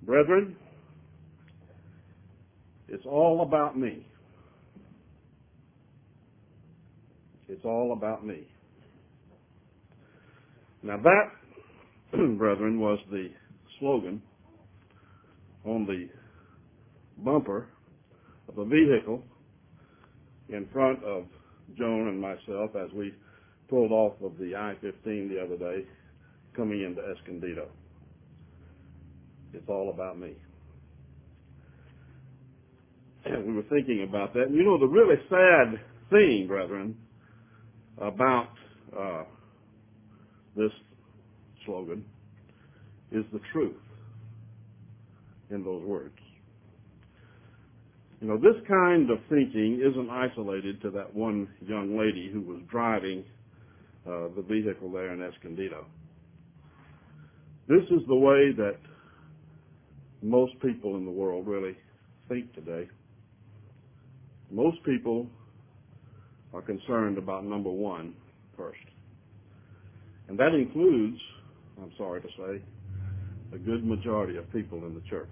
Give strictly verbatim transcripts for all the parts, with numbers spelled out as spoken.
Brethren, it's all about me. It's all about me. Now that, brethren, was the slogan on the bumper of a vehicle in front of Joan and myself as we pulled off of the I fifteen the other day coming into Escondido. It's all about me. And we were thinking about that. And you know, the really sad thing, brethren, about uh, this slogan is the truth in those words. You know, this kind of thinking isn't isolated to that one young lady who was driving uh, the vehicle there in Escondido. This is the way that most people in the world really think today. Most people are concerned about number one first. And that includes, I'm sorry to say, a good majority of people in the church.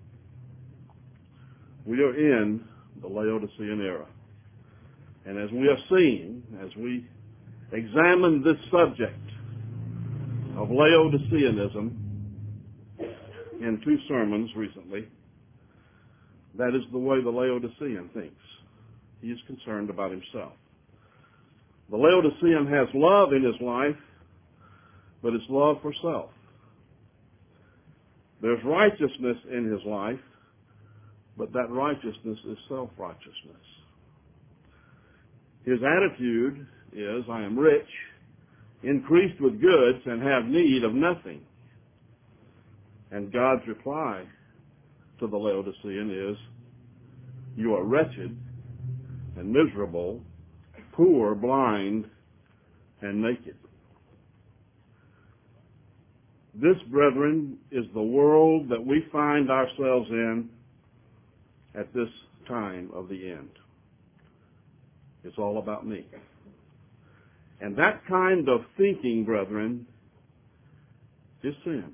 We are in the Laodicean era. And as we are seeing, as we examine this subject of Laodiceanism in two sermons recently, that is the way the Laodicean thinks. He is concerned about himself. The Laodicean has love in his life, but it's love for self. There's righteousness in his life, but that righteousness is self-righteousness. His attitude is, I am rich, increased with goods, and have need of nothing. And God's reply to the Laodicean is, you are wretched and miserable, poor, blind, and naked. This, brethren, is the world that we find ourselves in at this time of the end. It's all about me. And that kind of thinking, brethren, is sin.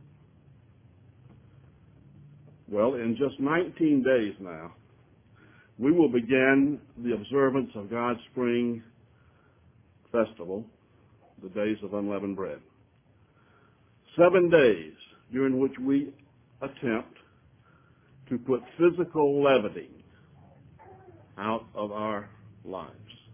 Well, in just nineteen days now, we will begin the observance of God's spring festival, the Days of Unleavened Bread. Seven days during which we attempt to put physical leavening out of our lives.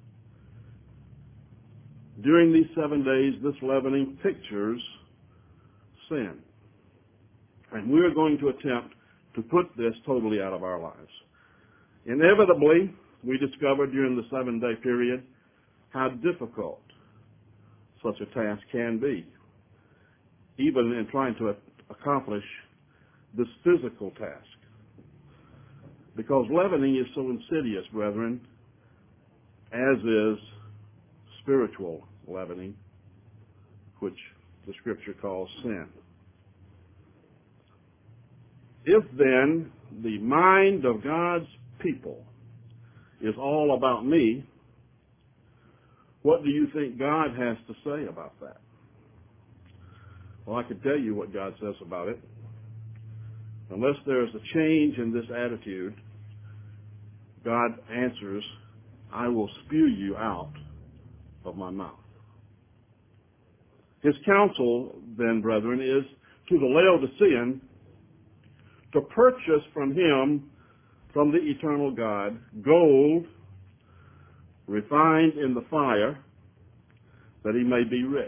During these seven days, this leavening pictures sin. And we're going to attempt to put this totally out of our lives. Inevitably, we discovered during the seven-day period how difficult such a task can be, even in trying to accomplish this physical task. Because leavening is so insidious, brethren, as is spiritual leavening, which the Scripture calls sin. If then the mind of God's people is all about me, what do you think God has to say about that? Well, I could tell you what God says about it. Unless there is a change in this attitude, God answers, I will spew you out of my mouth. His counsel, then, brethren, is to the Laodicean to purchase from him, from the eternal God, gold refined in the fire, that he may be rich.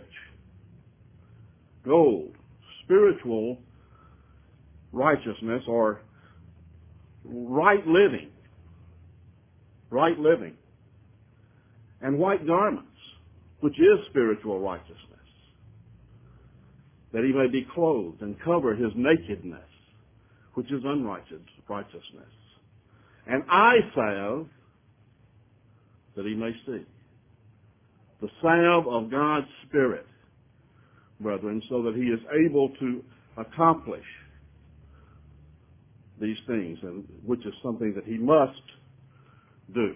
Gold, spiritual righteousness, or right living, right living, and white garments, which is spiritual righteousness, that he may be clothed and cover his nakedness, which is unrighteous righteousness, and eye salve, that he may see. The salve of God's Spirit, brethren, so that he is able to accomplish these things, and which is something that he must do.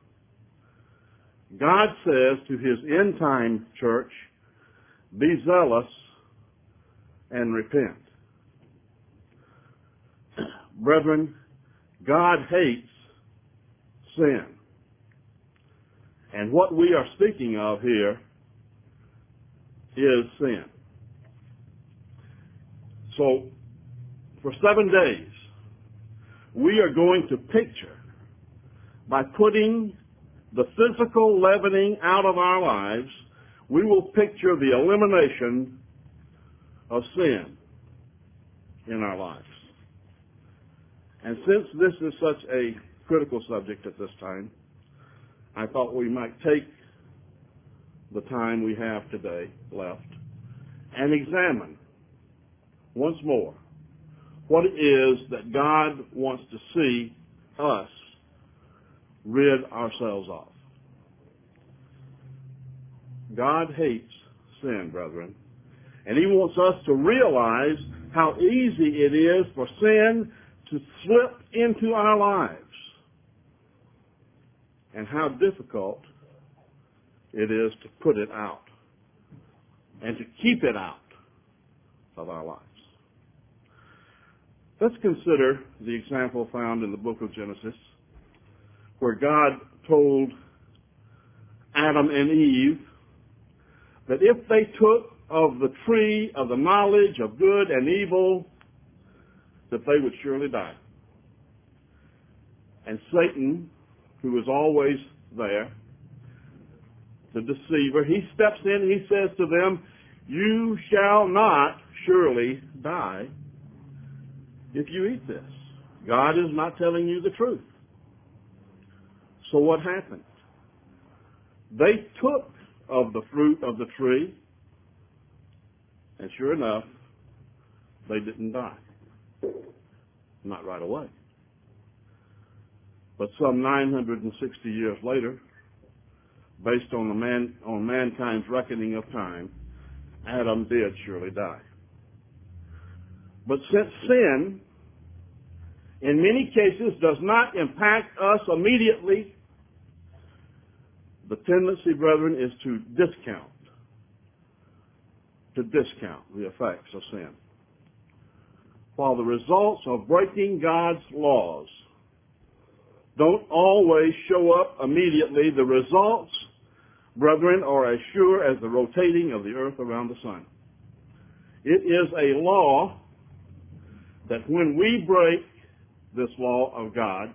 God says to his end-time church, be zealous and repent. Brethren, God hates sin. And what we are speaking of here is sin. So, for seven days, we are going to picture, by putting the physical leavening out of our lives, we will picture the elimination of sin in our lives. And since this is such a critical subject at this time, I thought we might take the time we have today left and examine once more what it is that God wants to see us rid ourselves of. God hates sin, brethren, and He wants us to realize how easy it is for sin to slip into our lives and how difficult it is to put it out and to keep it out of our lives. Let's consider the example found in the book of Genesis, where God told Adam and Eve that if they took of the tree of the knowledge of good and evil, that they would surely die. And Satan, who is always there, the deceiver, he steps in and he says to them, "You shall not surely die if you eat this." God is not telling you the truth. So what happened? They took of the fruit of the tree, and sure enough, they didn't die. Not right away. But some nine hundred sixty years later, based on, the man, on mankind's reckoning of time, Adam did surely die. But since sin, in many cases, does not impact us immediately, the tendency, brethren, is to discount, to discount the effects of sin. While the results of breaking God's laws don't always show up immediately, the results, brethren, are as sure as the rotating of the earth around the sun. It is a law that when we break this law of God,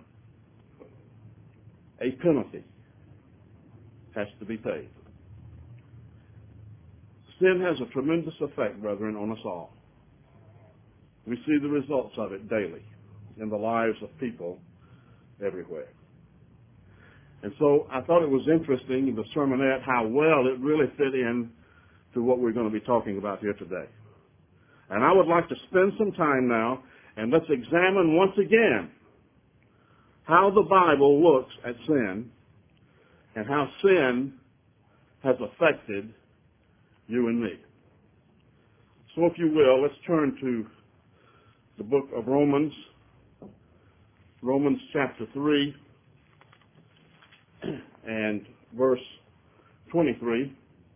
a penalty has to be paid. Sin has a tremendous effect, brethren, on us all. We see the results of it daily in the lives of people everywhere. And so I thought it was interesting in the sermonette how well it really fit in to what we're going to be talking about here today. And I would like to spend some time now and let's examine once again how the Bible looks at sin and how sin has affected you and me. So if you will, let's turn to the book of Romans, Romans chapter three and verse twenty-three.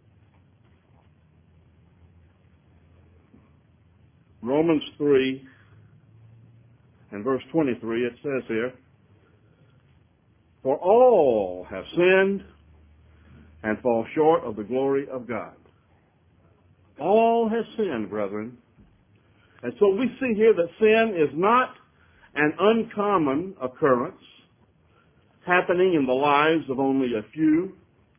Romans three and verse twenty-three, it says here, "For all have sinned and fall short of the glory of God." All have sinned, brethren. And so we see here that sin is not an uncommon occurrence happening in the lives of only a few,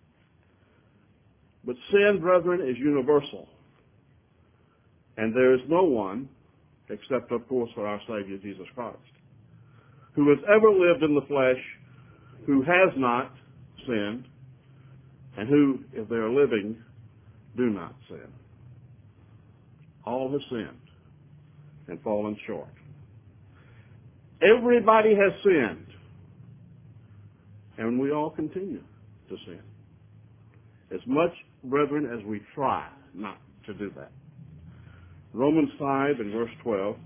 but sin, brethren, is universal. And there is no one, except, of course, for our Savior Jesus Christ, who has ever lived in the flesh, who has not sinned, and who, if they are living, do not sin. All have sinned and fallen short. Everybody has sinned, and we all continue to sin. As much, brethren, as we try not to do that. Romans five and verse twelve,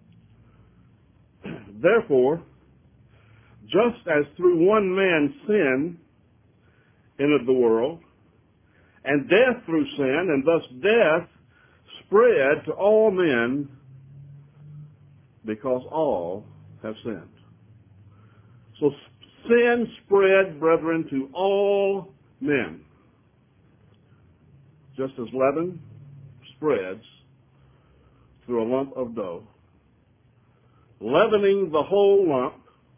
"Therefore, just as through one man sin entered the world, and death through sin, and thus death spread to all men, because all have sinned. So sin spread, brethren, to all men. Just as leaven spreads through a lump of dough, leavening the whole lump,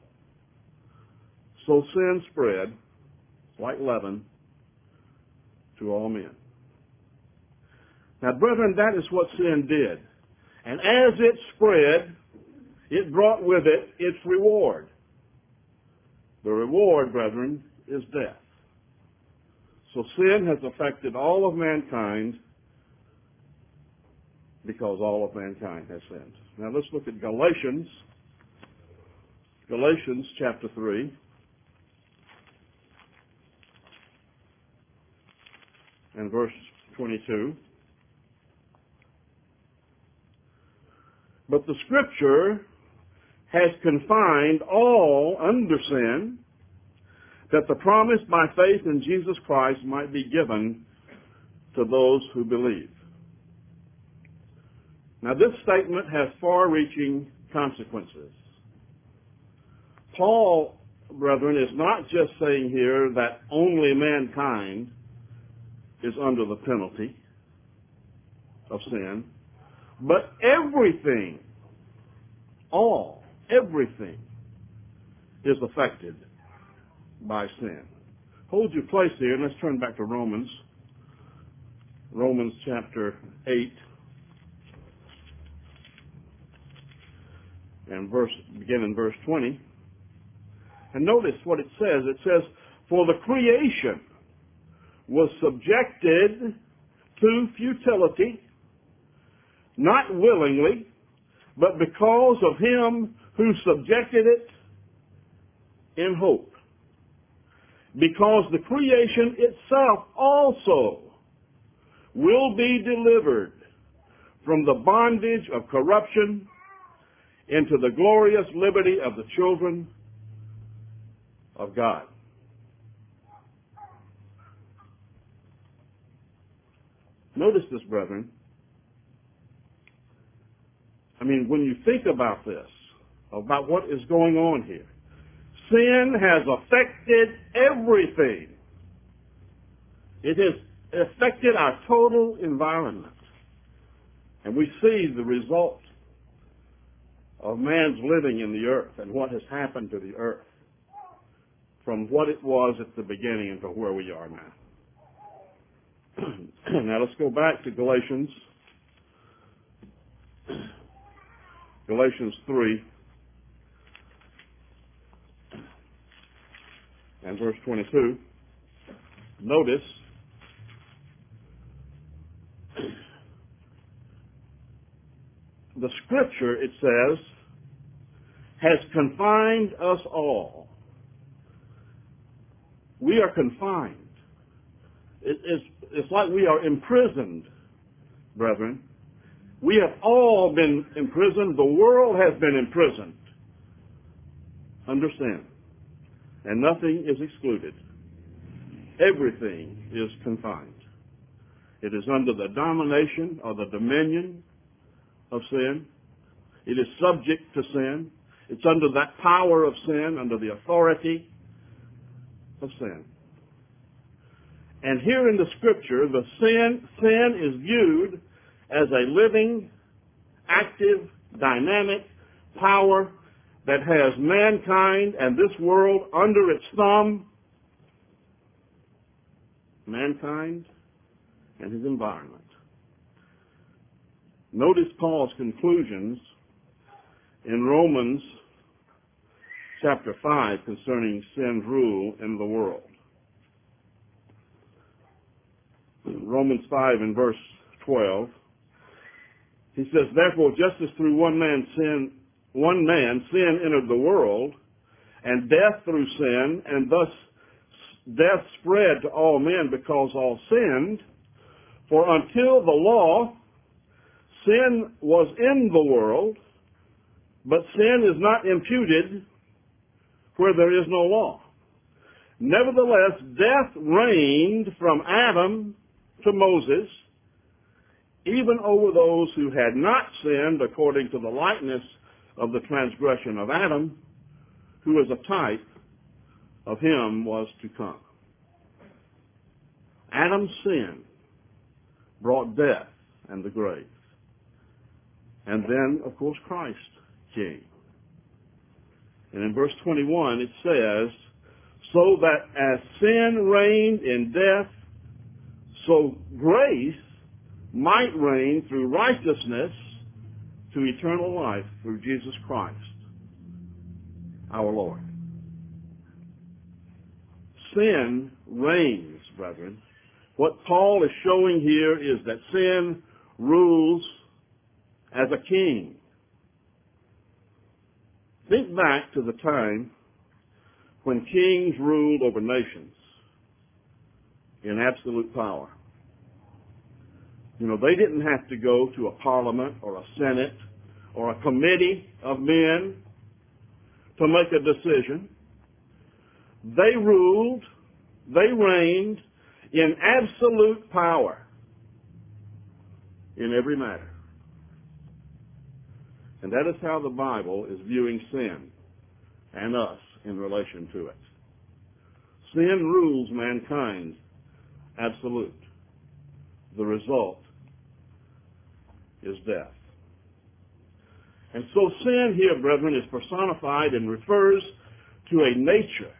so sin spread like leaven to all men. Now, brethren, that is what sin did. And as it spread, it brought with it its reward. The reward, brethren, is death. So sin has affected all of mankind because all of mankind has sinned. Now let's look at Galatians. Galatians chapter three. And verse twenty-two. But the Scripture has confined all under sin, that the promise by faith in Jesus Christ might be given to those who believe. Now this statement has far-reaching consequences. Paul, brethren, is not just saying here that only mankind is under the penalty of sin, but everything, all, everything is affected by sin. Hold your place here and let's turn back to Romans. Romans chapter eight and verse, begin in verse twenty. And notice what it says. It says, for the creation was subjected to futility, not willingly, but because of him who subjected it in hope. Because the creation itself also will be delivered from the bondage of corruption into the glorious liberty of the children of God. Notice this, brethren. I mean, when you think about this, about what is going on here, sin has affected everything. It has affected our total environment. And we see the result of man's living in the earth and what has happened to the earth from what it was at the beginning and to where we are now. Now let's go back to Galatians. Galatians three and verse twenty-two. Notice the Scripture, it says, has confined us all. We are confined. It, it's, it's like we are imprisoned, brethren. We have all been imprisoned. The world has been imprisoned under sin. And nothing is excluded. Everything is confined. It is under the domination or the dominion of sin. It is subject to sin. It's under that power of sin, under the authority of sin. And here in the Scripture, the sin, sin is viewed as a living, active, dynamic power that has mankind and this world under its thumb. Mankind and his environment. Notice Paul's conclusions in Romans chapter five concerning sin's rule in the world. Romans five and verse twelve. He says, therefore, just as through one man sin, one man sin entered the world, and death through sin, and thus death spread to all men because all sinned. For until the law, sin was in the world, but sin is not imputed where there is no law. Nevertheless, death reigned from Adam to Moses, even over those who had not sinned according to the likeness of the transgression of Adam, who as a type of him was to come. Adam's sin brought death and the grave. And then, of course, Christ came. And in verse twenty-one it says, so that as sin reigned in death, so grace might reign through righteousness to eternal life through Jesus Christ, our Lord. Sin reigns, brethren. What Paul is showing here is that sin rules as a king. Think back to the time when kings ruled over nations in absolute power. You know, they didn't have to go to a parliament or a senate or a committee of men to make a decision. They ruled, they reigned in absolute power in every matter. And that is how the Bible is viewing sin and us in relation to it. Sin rules mankind absolute. The result is death. And so sin here, brethren, is personified and refers to a nature,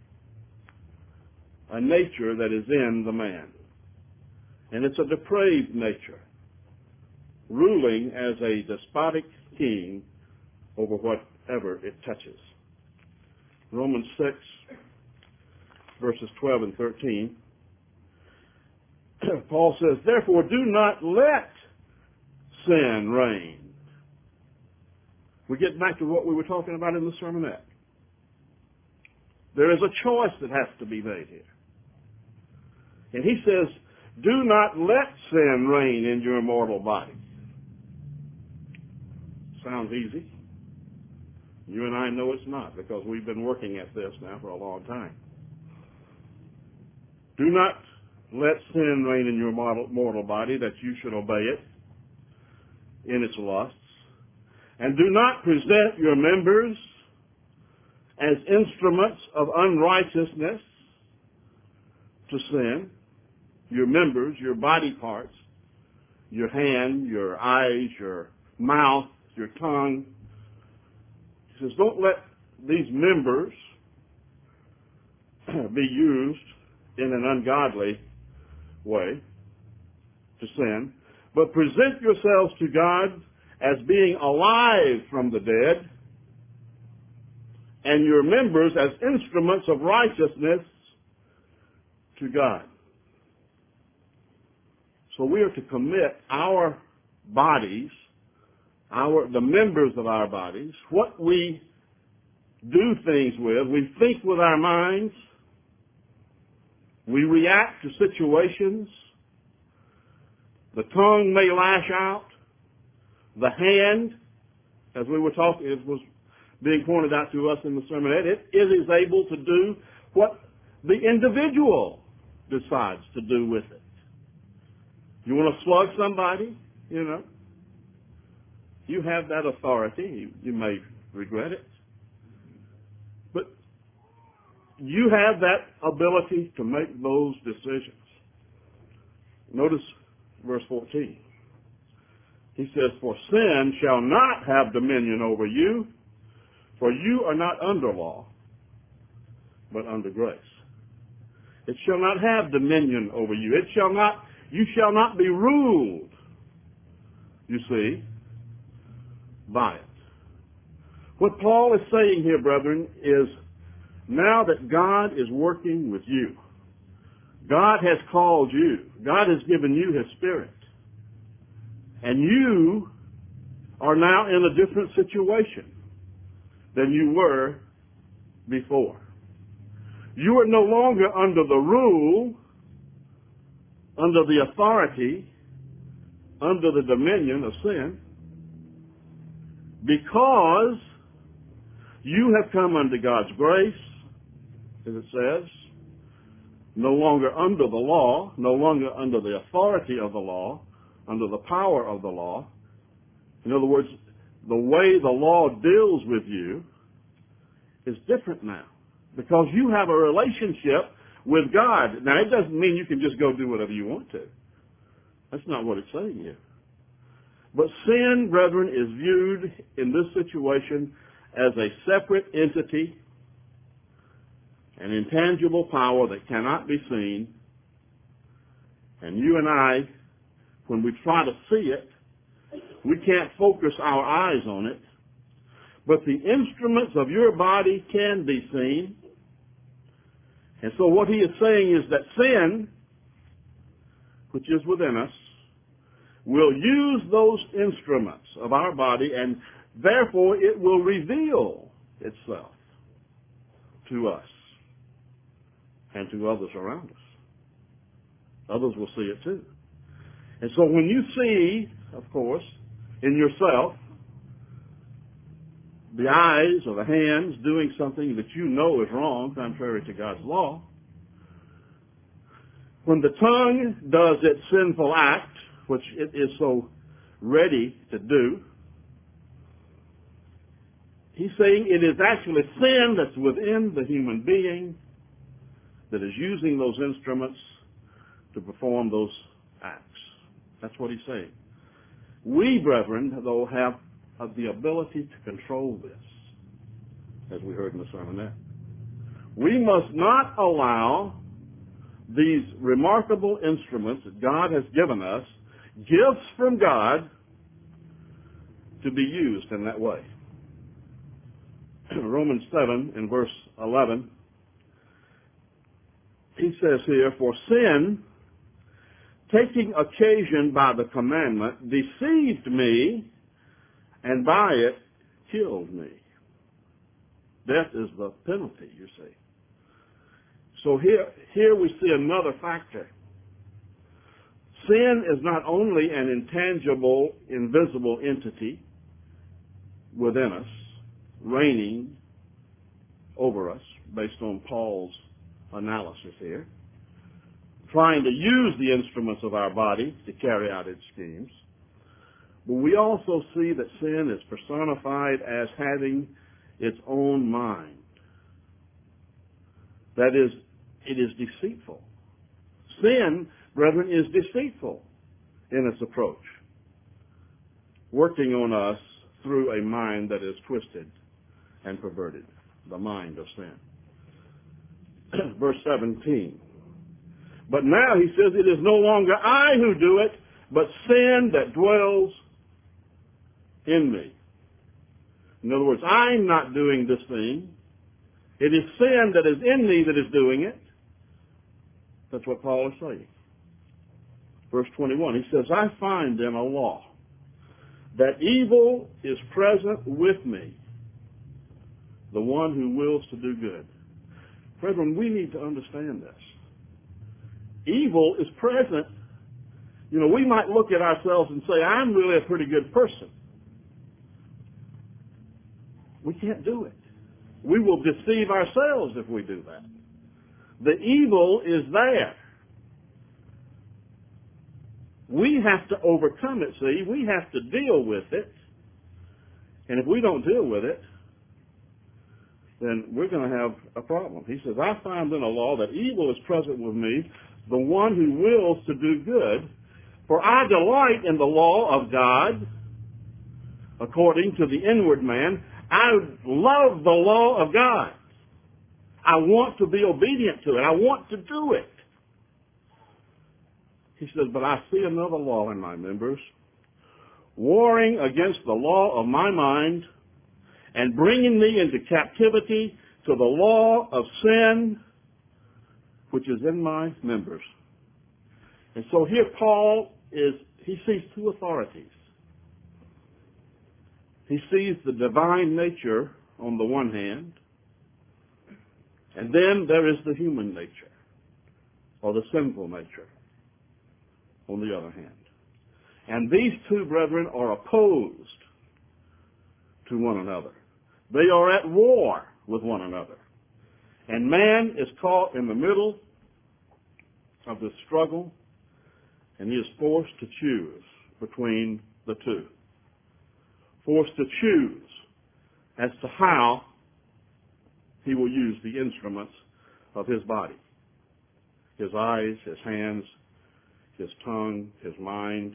a nature that is in the man. And it's a depraved nature, ruling as a despotic king over whatever it touches. Romans six, verses twelve and thirteen, Paul says, therefore do not let sin reign. We get back to what we were talking about in the sermonette. There is a choice that has to be made here. And he says, do not let sin reign in your mortal body. Sounds easy. You and I know it's not, because we've been working at this now for a long time. Do not let sin reign in your mortal body, that you should obey it in its lusts. And do not present your members as instruments of unrighteousness to sin. Your members, your body parts, your hand, your eyes, your mouth, your tongue. He says, don't let these members be used in an ungodly way to sin, but present yourselves to God as being alive from the dead, and your members as instruments of righteousness to God. So we are to commit our bodies, our the members of our bodies, what we do things with. We think with our minds. We react to situations. The tongue may lash out. The hand, as we were talking, it was being pointed out to us in the sermon, it, it is able to do what the individual decides to do with it. You want to slug somebody, you know, you have that authority. You, you may regret it. But you have that ability to make those decisions. Notice verse fourteen. He says, for sin shall not have dominion over you, for you are not under law, but under grace. It shall not have dominion over you. It shall not, you shall not be ruled, you see, by it. What Paul is saying here, brethren, is now that God is working with you, God has called you, God has given you His Spirit, and you are now in a different situation than you were before. You are no longer under the rule, under the authority, under the dominion of sin, because you have come under God's grace, as it says, no longer under the law, no longer under the authority of the law, under the power of the law. In other words, the way the law deals with you is different now, because you have a relationship with God. Now, it doesn't mean you can just go do whatever you want to. That's not what it's saying here. But sin, brethren, is viewed in this situation as a separate entity, an intangible power that cannot be seen. And you and I, when we try to see it, we can't focus our eyes on it. But the instruments of your body can be seen. And so what he is saying is that sin, which is within us, will use those instruments of our body, and therefore it will reveal itself to us and to others around us. Others will see it too. And so when you see, of course, in yourself, the eyes or the hands doing something that you know is wrong, contrary to God's law, when the tongue does its sinful act, which it is so ready to do, he's saying it is actually sin that's within the human being that is using those instruments to perform those acts. That's what he's saying. We, brethren, though, have the ability to control this, as we heard in the sermonette. We must not allow these remarkable instruments that God has given us, gifts from God, to be used in that way. Romans seven, in verse eleven, he says here, for sin, taking occasion by the commandment, deceived me, and by it killed me. Death is the penalty, you see. So here, here we see another factor. Sin is not only an intangible, invisible entity within us, reigning over us, based on Paul's analysis here, trying to use the instruments of our body to carry out its schemes. But we also see that sin is personified as having its own mind. That is, it is deceitful. Sin, brethren, is deceitful in its approach, working on us through a mind that is twisted and perverted, the mind of sin. Verse seventeen. But now, he says, it is no longer I who do it, but sin that dwells in me. In other words, I'm not doing this thing. It is sin that is in me that is doing it. That's what Paul is saying. Verse twenty-one, he says, I find then a law, that evil is present with me, the one who wills to do good. Brethren, we need to understand this. Evil is present. You know, we might look at ourselves and say, I'm really a pretty good person. We can't do it. We will deceive ourselves if we do that. The evil is there. We have to overcome it, see. We have to deal with it. And if we don't deal with it, then we're going to have a problem. He says, I find in a law that evil is present with me, the one who wills to do good. For I delight in the law of God, according to the inward man. I love the law of God. I want to be obedient to it. I want to do it. He says, but I see another law in my members, warring against the law of my mind and bringing me into captivity to the law of sin, which is in my members. And so here Paul is, he sees two authorities. He sees the divine nature on the one hand, and then there is the human nature, or the sinful nature, on the other hand. And these two, brethren, are opposed to one another. They are at war with one another. And man is caught in the middle of the struggle, and he is forced to choose between the two. forced to choose as to how he will use the instruments of his body. His eyes, his hands, his tongue, his mind.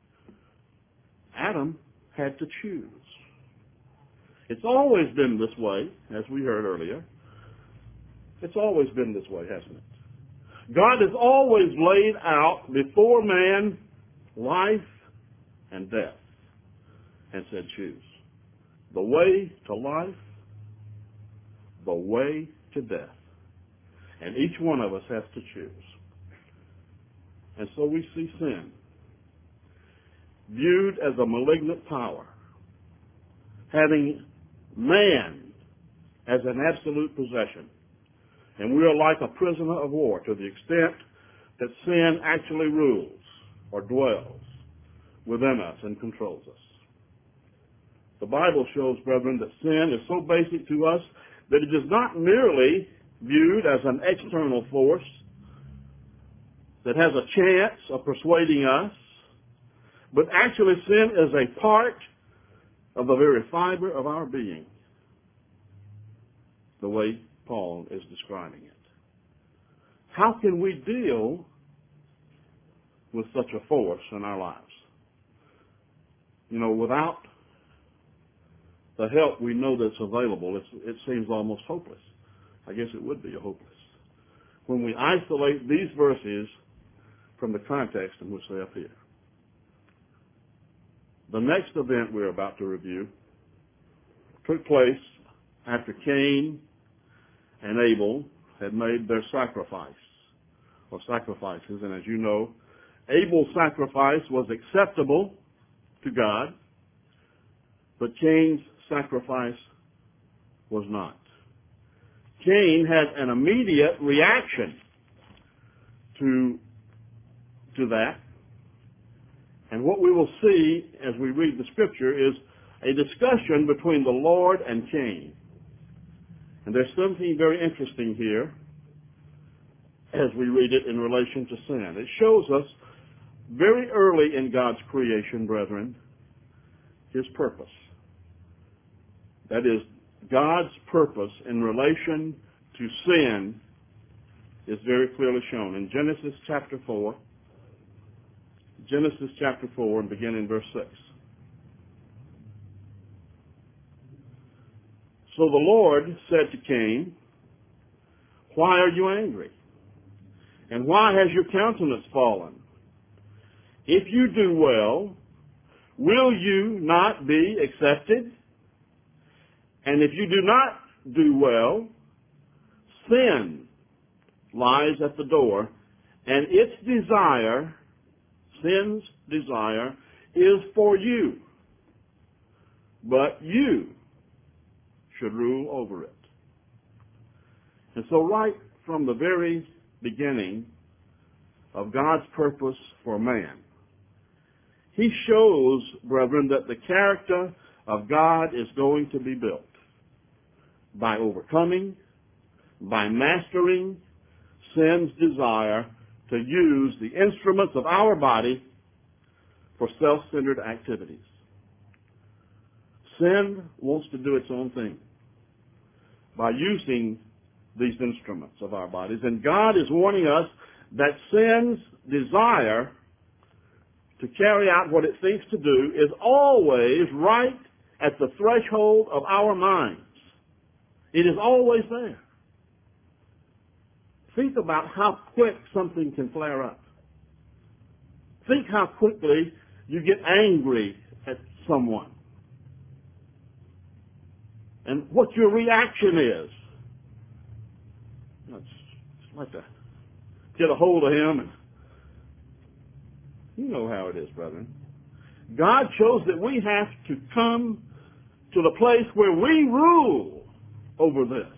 Adam had to choose. It's always been this way, as we heard earlier. It's always been this way, hasn't it? God has always laid out before man life and death and said, choose. The way to life, the way to death. And each one of us has to choose. And so we see sin viewed as a malignant power, having man as an absolute possession. And we are like a prisoner of war to the extent that sin actually rules or dwells within us and controls us. The Bible shows, brethren, that sin is so basic to us that it is not merely viewed as an external force that has a chance of persuading us, but actually sin is a part of the very fiber of our being, the way Paul is describing it. How can we deal with such a force in our lives? You know, without the help we know that's available, it's, it seems almost hopeless. I guess it would be hopeless when we isolate these verses from the context in which they appear. The next event we're about to review took place after Cain and Abel had made their sacrifice or sacrifices. And as you know, Abel's sacrifice was acceptable to God, but Cain's sacrifice was not. Cain had an immediate reaction to, to that. And what we will see as we read the scripture is a discussion between the Lord and Cain. And there's something very interesting here as we read it in relation to sin. It shows us very early in God's creation, brethren, his purpose. That is, God's purpose in relation to sin is very clearly shown in Genesis chapter four. Genesis chapter four and begin in verse six. So the Lord said to Cain, why are you angry? And why has your countenance fallen? If you do well, will you not be accepted? And if you do not do well, sin lies at the door, and its desire, sin's desire, is for you. But you should rule over it. And so right from the very beginning of God's purpose for man, he shows, brethren, that the character of God is going to be built by overcoming, by mastering sin's desire to use the instruments of our body for self-centered activities. Sin wants to do its own thing by using these instruments of our bodies. And God is warning us that sin's desire to carry out what it thinks to do is always right at the threshold of our minds. It is always there. Think about how quick something can flare up. Think how quickly you get angry at someone. And what your reaction is. It's, it's like to get a hold of him. And you know how it is, brethren. God shows that we have to come to the place where we rule over this.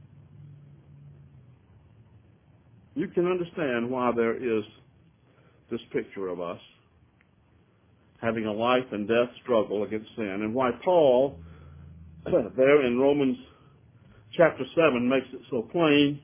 You can understand why there is this picture of us having a life and death struggle against sin, and why Paul, there in Romans chapter seven, makes it so plain.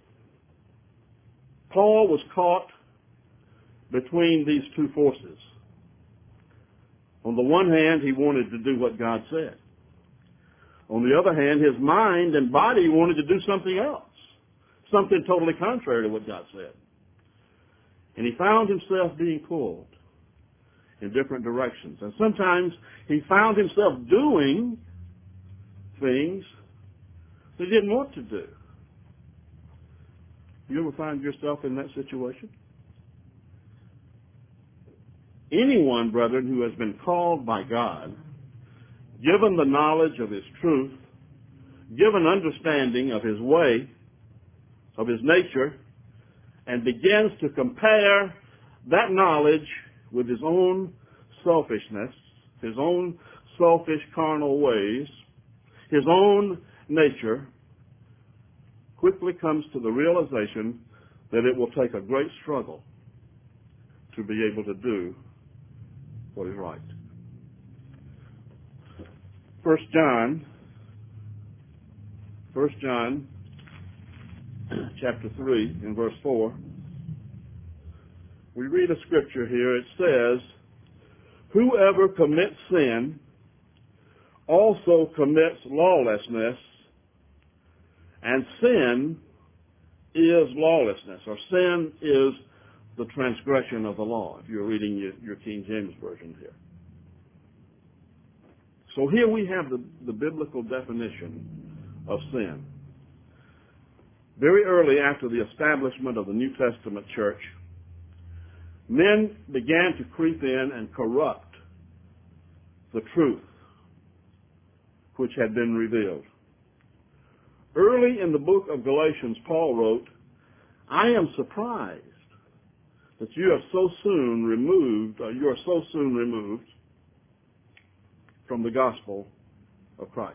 Paul was caught between these two forces. On the one hand, he wanted to do what God said. On the other hand, his mind and body wanted to do something else, something totally contrary to what God said. And he found himself being pulled in different directions. And sometimes he found himself doing things that he didn't want to do. You ever find yourself in that situation? Anyone, brethren, who has been called by God, given the knowledge of his truth, given understanding of his way, of his nature, and begins to compare that knowledge with his own selfishness, his own selfish carnal ways, his own nature, quickly comes to the realization that it will take a great struggle to be able to do what is right. First John, First John, chapter three, in verse four, we read a scripture here. It says, "Whoever commits sin also commits lawlessness, and sin is lawlessness," or sin is the transgression of the law, if you're reading your, your King James Version here. So here we have the, the biblical definition of sin. Very early after the establishment of the New Testament church, men began to creep in and corrupt the truth which had been revealed. Early in the book of Galatians, Paul wrote, "I am surprised that you have so soon removed, or you are so soon removed from the gospel of Christ."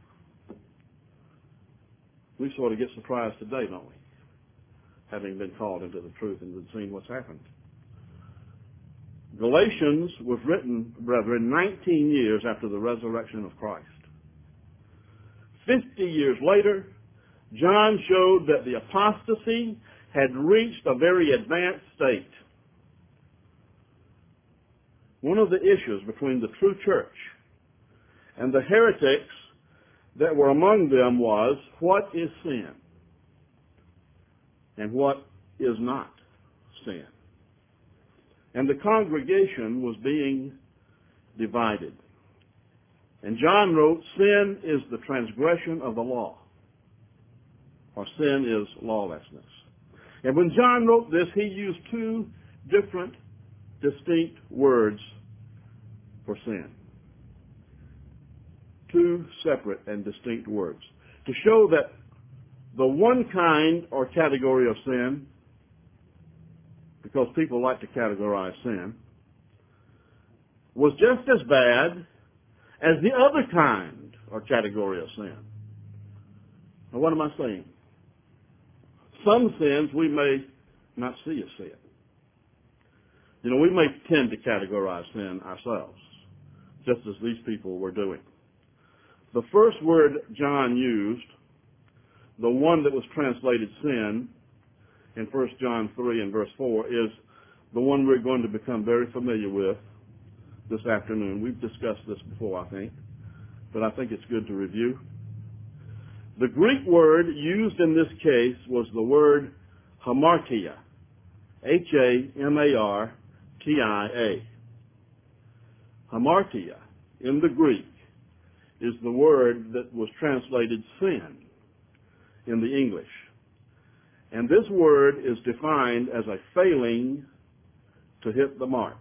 We sort of get surprised today, don't we? Having been called into the truth and been seeing what's happened. Galatians was written, brethren, nineteen years after the resurrection of Christ. Fifty years later, John showed that the apostasy had reached a very advanced state. One of the issues between the true church and the heretics that were among them was, what is sin and what is not sin? And the congregation was being divided. And John wrote, sin is the transgression of the law, or sin is lawlessness. And when John wrote this, he used two different, distinct words for sin. Two separate and distinct words to show that the one kind or category of sin, because people like to categorize sin, was just as bad as the other kind or category of sin. Now, what am I saying? Some sins we may not see as sin. You know, we may tend to categorize sin ourselves, just as these people were doing. The first word John used, the one that was translated sin, in First John three and verse four, is the one we're going to become very familiar with this afternoon. We've discussed this before, I think, but I think it's good to review. The Greek word used in this case was the word hamartia, H A M A R T I A. Hamartia, in the Greek, is the word that was translated sin in the English. And this word is defined as a failing to hit the mark.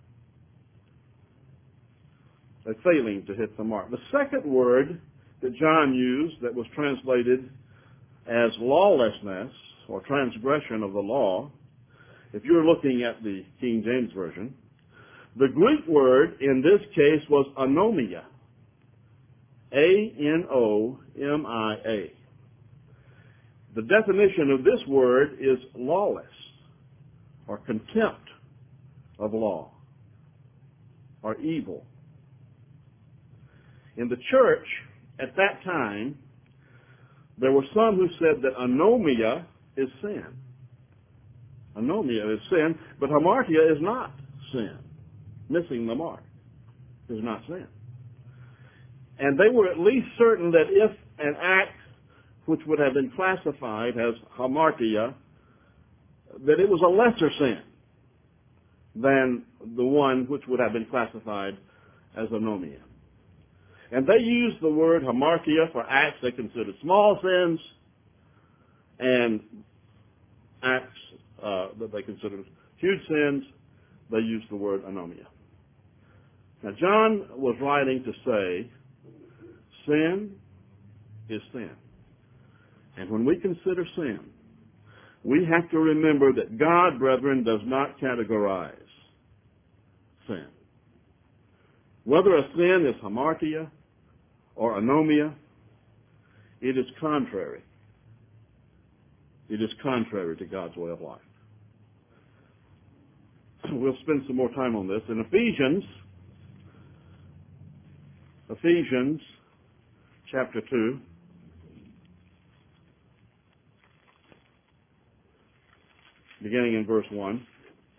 A failing to hit the mark. The second word that John used that was translated as lawlessness or transgression of the law, if you're looking at the King James Version, the Greek word in this case was anomia. A N O M I A. The definition of this word is lawless, or contempt of law, or evil. In the church at that time, there were some who said that anomia is sin. Anomia is sin, but hamartia is not sin, missing the mark. is not sin. And they were at least certain that if an act which would have been classified as hamartia, that it was a lesser sin than the one which would have been classified as anomia. And they used the word hamartia for acts they considered small sins and acts uh, that they considered huge sins. They used the word anomia. Now, John was writing to say, sin is sin. And when we consider sin, we have to remember that God, brethren, does not categorize sin. Whether a sin is hamartia or anomia, it is contrary. It is contrary to God's way of life. We'll spend some more time on this. In Ephesians, Ephesians chapter two, beginning in verse one.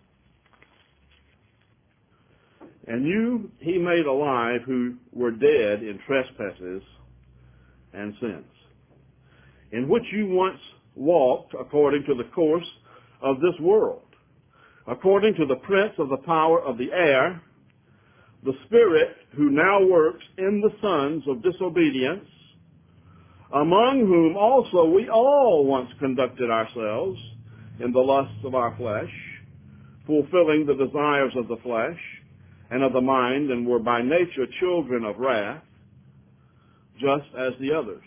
And you he made alive who were dead in trespasses and sins, in which you once walked according to the course of this world, according to the prince of the power of the air, the spirit who now works in the sons of disobedience, among whom also we all once conducted ourselves in the lusts of our flesh, fulfilling the desires of the flesh and of the mind, and were by nature children of wrath, just as the others.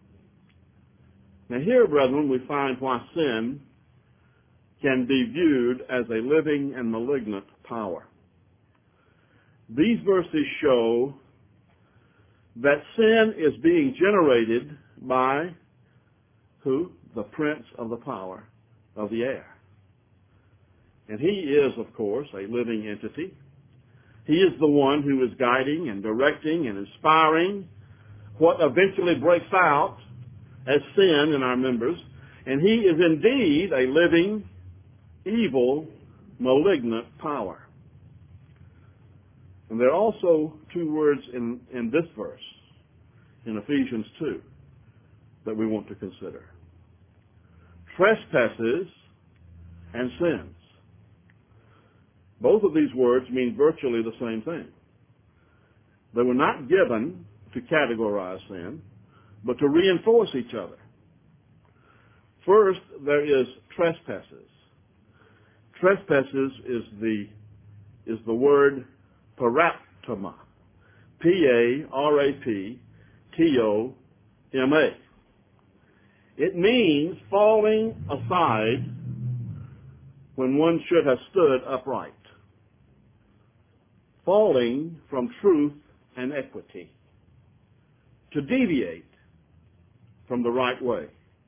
Now here, brethren, we find why sin can be viewed as a living and malignant power. These verses show that sin is being generated by who? The prince of the power of the air. And he is, of course, a living entity. He is the one who is guiding and directing and inspiring what eventually breaks out as sin in our members. And he is indeed a living, evil, malignant power. And there are also two words in, in this verse, in Ephesians two, that we want to consider. Trespasses and sins. Both of these words mean virtually the same thing. They were not given to categorize sin, but to reinforce each other. First, there is trespasses. Trespasses is the, is the word paraptoma. P A R A P T O M A. It means falling aside when one should have stood upright. Falling from truth and equity. To deviate from the right way.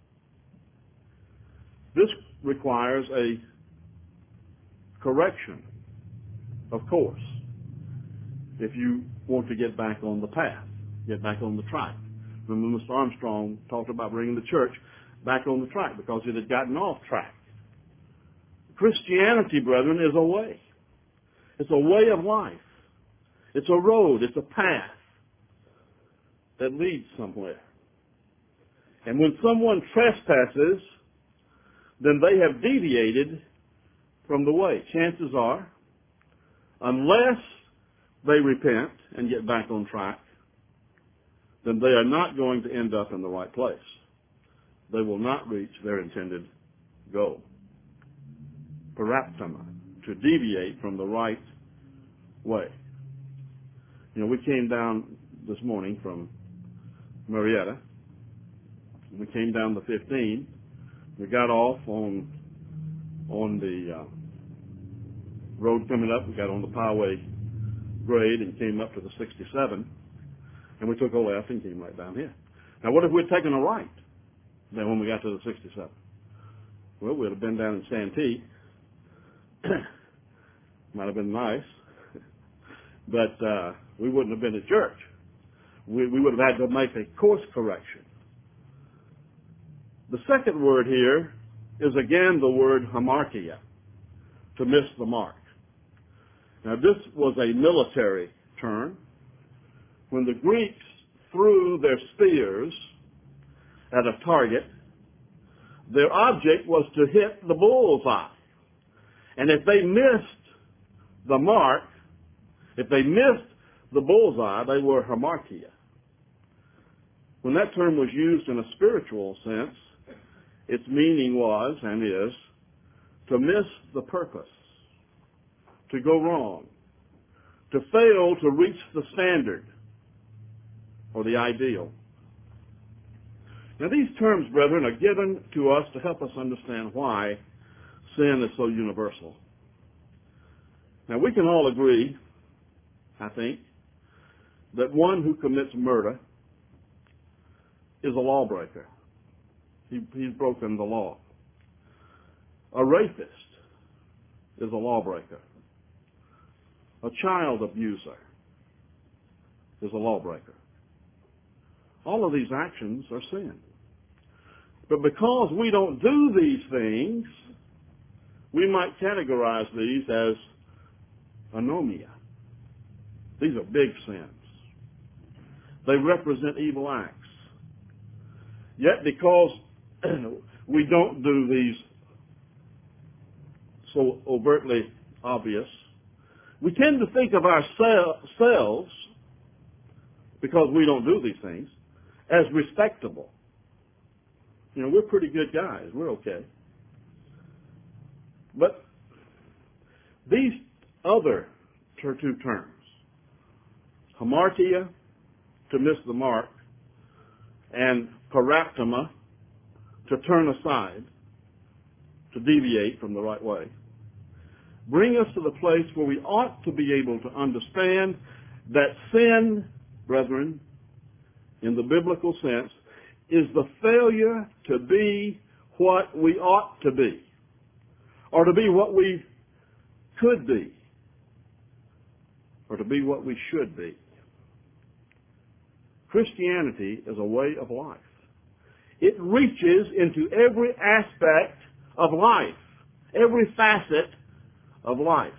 This requires a correction, of course, if you want to get back on the path, get back on the track. Remember, Mister Armstrong talked about bringing the church back on the track because it had gotten off track. Christianity, brethren, is a way. It's a way of life. It's a road. It's a path that leads somewhere. And when someone trespasses, then they have deviated from the way. Chances are, unless they repent and get back on track, then they are not going to end up in the right place. They will not reach their intended goal. Paraptoma, to deviate from the right way. You know, we came down this morning from Marietta. We came down the fifteen. We got off on on the uh, road coming up. We got on the Poway grade and came up to the sixty-seven. And we took a left and came right down here. Now, what if we'd taken a right then when we got to the sixty-seven? Well, we'd have been down in Santee. Might have been nice. But uh, we wouldn't have been at church. We, we would have had to make a course correction. The second word here is again the word hamartia, to miss the mark. Now, this was a military term. when the Greeks threw their spears at a target, their object was to hit the bullseye. And if they missed the mark, if they missed the bullseye, they were hamartia. When that term was used in a spiritual sense, its meaning was and is to miss the purpose, to go wrong, to fail to reach the standard or the ideal. Now these terms, brethren, are given to us to help us understand why sin is so universal. Now we can all agree, I think, that one who commits murder is a lawbreaker. He, he's broken the law. A rapist is a lawbreaker. A child abuser is a lawbreaker. All of these actions are sin. But because we don't do these things, we might categorize these as anomia. These are big sins. They represent evil acts. Yet because we don't do these so overtly obvious, we tend to think of ourselves, because we don't do these things, as respectable. You know, we're pretty good guys. We're okay. But these other two terms, hamartia, to miss the mark, and paraptoma, to turn aside, to deviate from the right way, bring us to the place where we ought to be able to understand that sin, brethren, in the biblical sense, is the failure to be what we ought to be, or to be what we could be, or to be what we should be. Christianity is a way of life. It reaches into every aspect of life, every facet of life.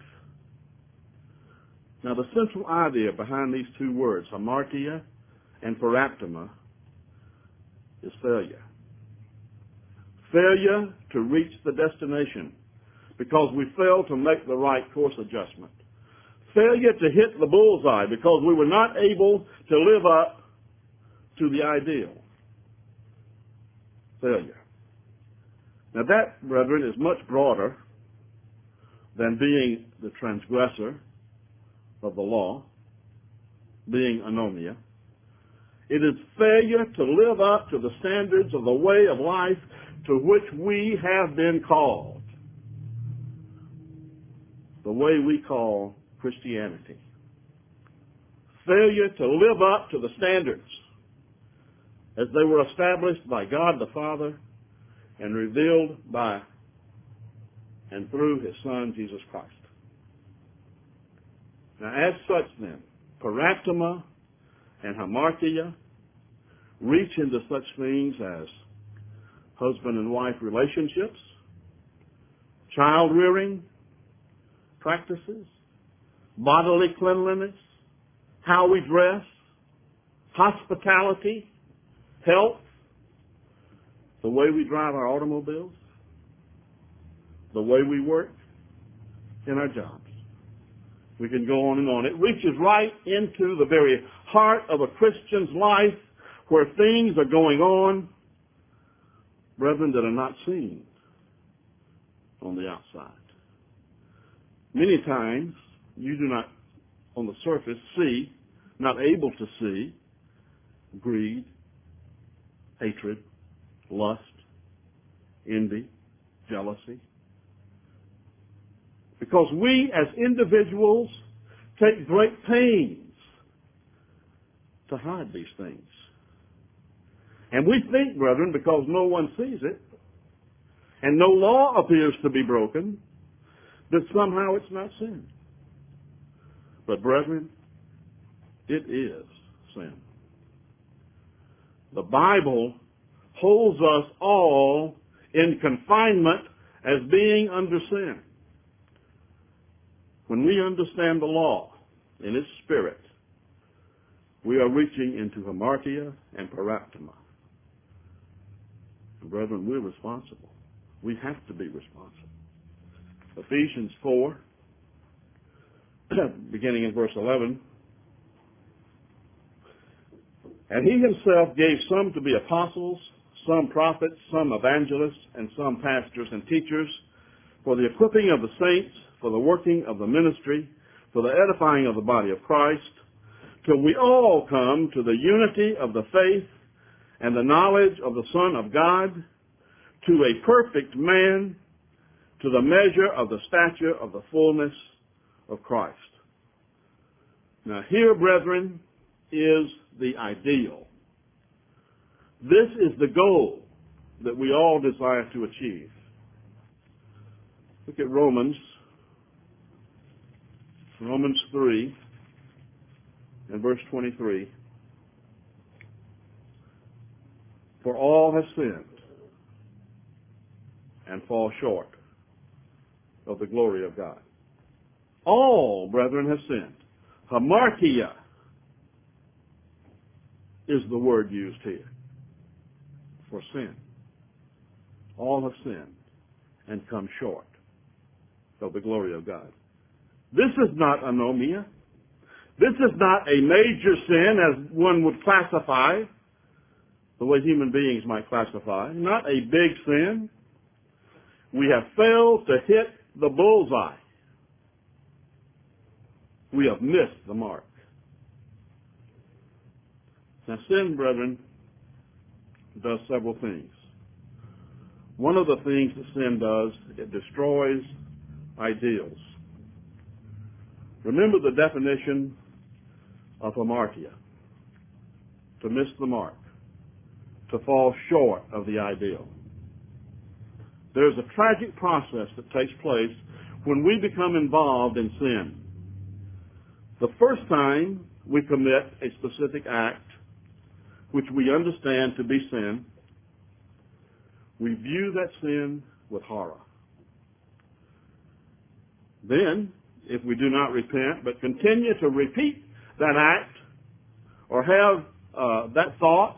Now, the central idea behind these two words, hamartia and paraptoma, is failure. Failure to reach the destination because we failed to make the right course adjustment. Failure to hit the bullseye because we were not able to live up to the ideal. Failure. Now that, brethren, is much broader than being the transgressor of the law, being anomia. It is failure to live up to the standards of the way of life to which we have been called. The way we call Christianity. Failure to live up to the standards as they were established by God the Father and revealed by and through His Son, Jesus Christ. Now, as such then, paraptoma and hamartia reach into such things as husband and wife relationships, child rearing practices, bodily cleanliness, how we dress, hospitality, health, the way we drive our automobiles, the way we work in our jobs. We can go on and on. It reaches right into the very heart of a Christian's life where things are going on, brethren, that are not seen on the outside. Many times you do not, on the surface, see, not able to see, greed, hatred, lust, envy, jealousy. Because we as individuals take great pains to hide these things. And we think, brethren, because no one sees it, and no law appears to be broken, that somehow it's not sin. But brethren, it is sin. The Bible holds us all in confinement as being under sin. When we understand the law in its spirit, we are reaching into hamartia and paraptoma. And brethren, we're responsible. We have to be responsible. Ephesians four, beginning in verse eleven. And he himself gave some to be apostles, some prophets, some evangelists, and some pastors and teachers, for the equipping of the saints, for the working of the ministry, for the edifying of the body of Christ, till we all come to the unity of the faith and the knowledge of the Son of God, to a perfect man, to the measure of the stature of the fullness of Christ. Now here, brethren, is the ideal. This is the goal that we all desire to achieve. Look at Romans, Romans three and verse twenty-three. For all have sinned and fall short of the glory of God. All, brethren, have sinned. Hamartia is the word used here for sin. All have sinned and come short of the glory of God. This is not anomia. This is not a major sin as one would classify, the way human beings might classify. Not a big sin. We have failed to hit the bullseye. We have missed the mark. Now, sin, brethren, does several things. One of the things that sin does, it destroys ideals. Remember the definition of hamartia: to miss the mark, to fall short of the ideal. There's a tragic process that takes place when we become involved in sin. The first time we commit a specific act which we understand to be sin, we view that sin with horror. Then, if we do not repent but continue to repeat that act or have uh, that thought,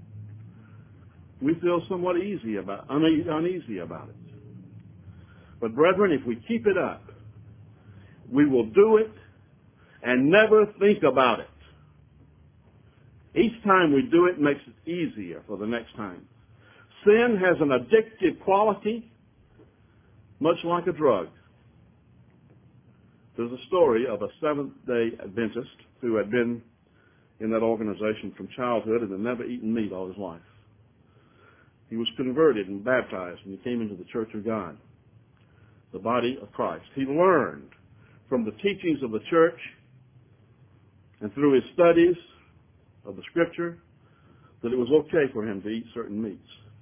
we feel somewhat easy about, une- uneasy about it. But brethren, if we keep it up, we will do it and never think about it. Each time we do it makes it easier for the next time. Sin has an addictive quality, much like a drug. There's a story of a Seventh-day Adventist who had been in that organization from childhood and had never eaten meat all his life. He was converted and baptized and he came into the Church of God, the body of Christ. He learned from the teachings of the church and through his studies of the Scripture that it was okay for him to eat certain meats.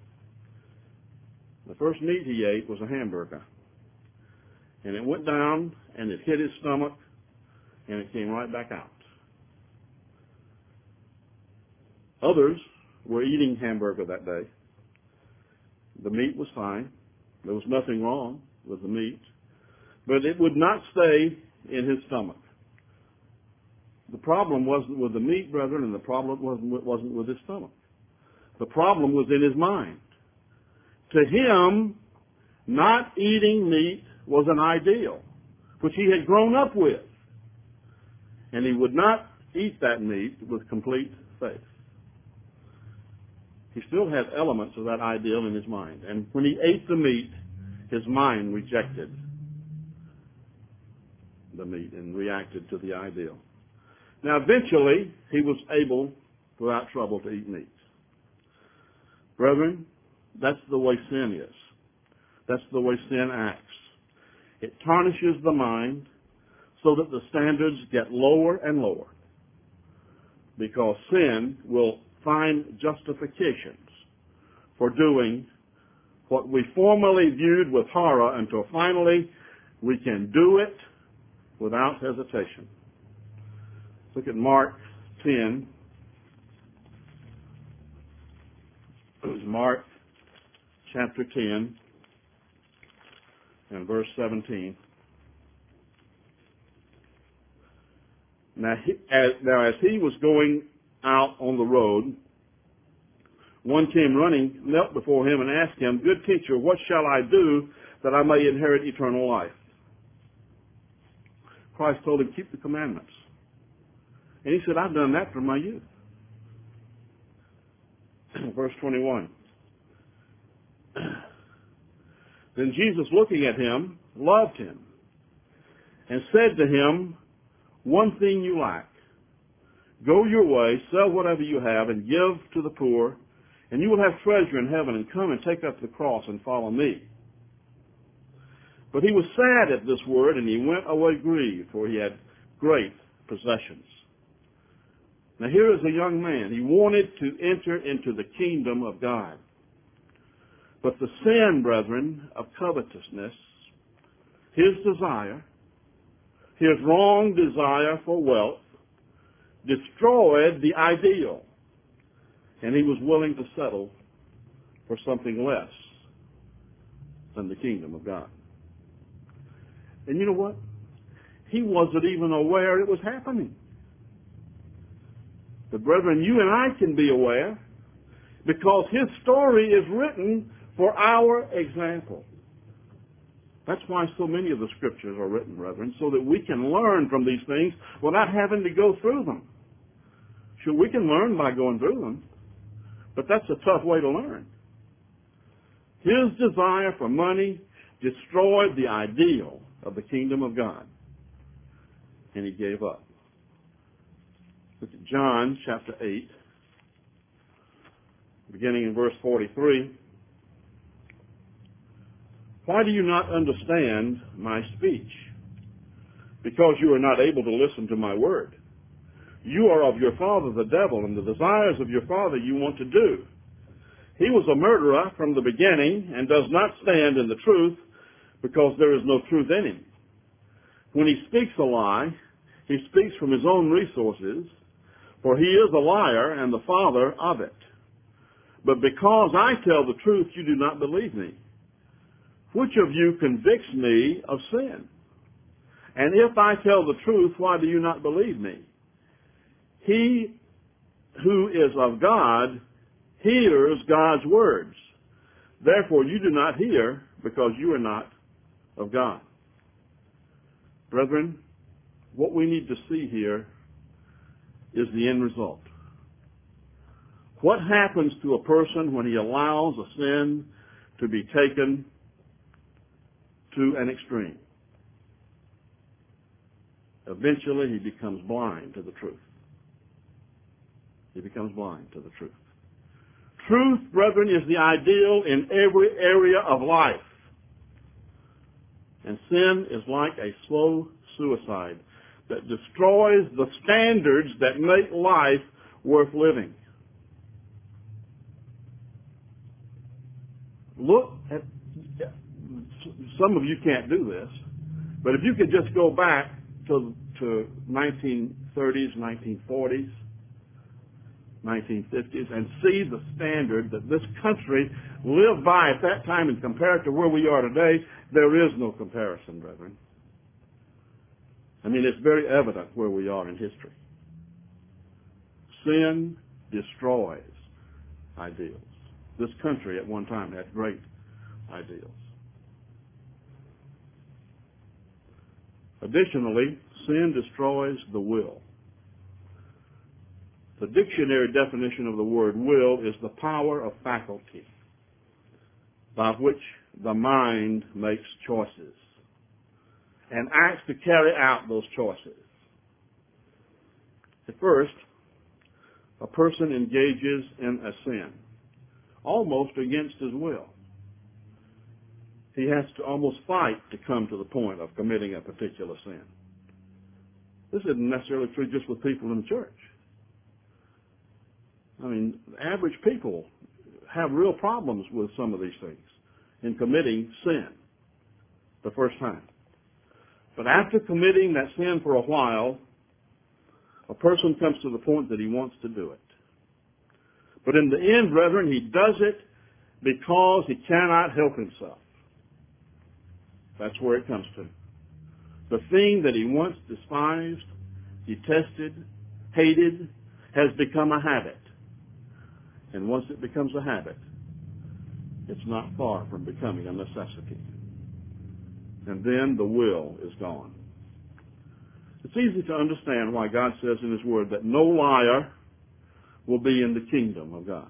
The first meat he ate was a hamburger. And it went down and it hit his stomach and it came right back out. Others were eating hamburger that day. The meat was fine. There was nothing wrong with the meat. But it would not stay in his stomach. The problem wasn't with the meat, brethren, and the problem wasn't, wasn't with his stomach. The problem was in his mind. To him, not eating meat was an ideal, which he had grown up with. And he would not eat that meat with complete faith. He still had elements of that ideal in his mind. And when he ate the meat, his mind rejected the meat and reacted to the ideal. Now, eventually, he was able, without trouble, to eat meat. Brethren, that's the way sin is. That's the way sin acts. It tarnishes the mind so that the standards get lower and lower, because sin will find justifications for doing what we formerly viewed with horror until finally we can do it without hesitation. Look at Mark ten. Mark chapter ten and verse seventeen. Now, he, as, now, as he was going out on the road, one came running, knelt before him, and asked him, "Good teacher, what shall I do that I may inherit eternal life?" Christ told him, "Keep the commandments." And he said, "I've done that from my youth." Verse twenty-one. Then Jesus, looking at him, loved him and said to him, "One thing you lack. Go your way, sell whatever you have, and give to the poor, and you will have treasure in heaven, and come and take up the cross and follow me." But he was sad at this word, and he went away grieved, for he had great possessions. Now here is a young man. He wanted to enter into the kingdom of God. But the sin, brethren, of covetousness, his desire, his wrong desire for wealth, destroyed the ideal. And he was willing to settle for something less than the kingdom of God. And you know what? He wasn't even aware it was happening. But brethren, you and I can be aware because his story is written for our example. That's why so many of the scriptures are written, brethren, so that we can learn from these things without having to go through them. Sure, we can learn by going through them, but that's a tough way to learn. His desire for money destroyed the ideal of the kingdom of God, and he gave up. Look at John chapter eight, beginning in verse forty-three. "Why do you not understand my speech? Because you are not able to listen to my word. You are of your father the devil, and the desires of your father you want to do. He was a murderer from the beginning and does not stand in the truth, because there is no truth in him. When he speaks a lie, he speaks from his own resources, for he is a liar and the father of it. But because I tell the truth, you do not believe me. Which of you convicts me of sin? And if I tell the truth, why do you not believe me? He who is of God hears God's words. Therefore you do not hear, because you are not of God." Brethren, what we need to see here is the end result. What happens to a person when he allows a sin to be taken to an extreme? Eventually he becomes blind to the truth. He becomes blind to the truth. Truth, brethren, is the ideal in every area of life. And sin is like a slow suicide that destroys the standards that make life worth living. Look at, some of you can't do this, but if you could just go back to, to nineteen thirties, nineteen forties, nineteen fifties, and see the standard that this country lived by at that time and compare it to where we are today, there is no comparison, brethren. I mean, it's very evident where we are in history. Sin destroys ideals. This country at one time had great ideals. Additionally, sin destroys the will. The dictionary definition of the word will is the power of faculty by which the mind makes choices and acts to carry out those choices. At first, a person engages in a sin, almost against his will. He has to almost fight to come to the point of committing a particular sin. This isn't necessarily true just with people in the church. I mean, average people have real problems with some of these things in committing sin the first time. But after committing that sin for a while, a person comes to the point that he wants to do it. But in the end, brethren, he does it because he cannot help himself. That's where it comes to. The thing that he once despised detested, hated, has become a habit. And once it becomes a habit, it's not far from becoming a necessity. And then the will is gone. It's easy to understand why God says in His Word that no liar will be in the kingdom of God.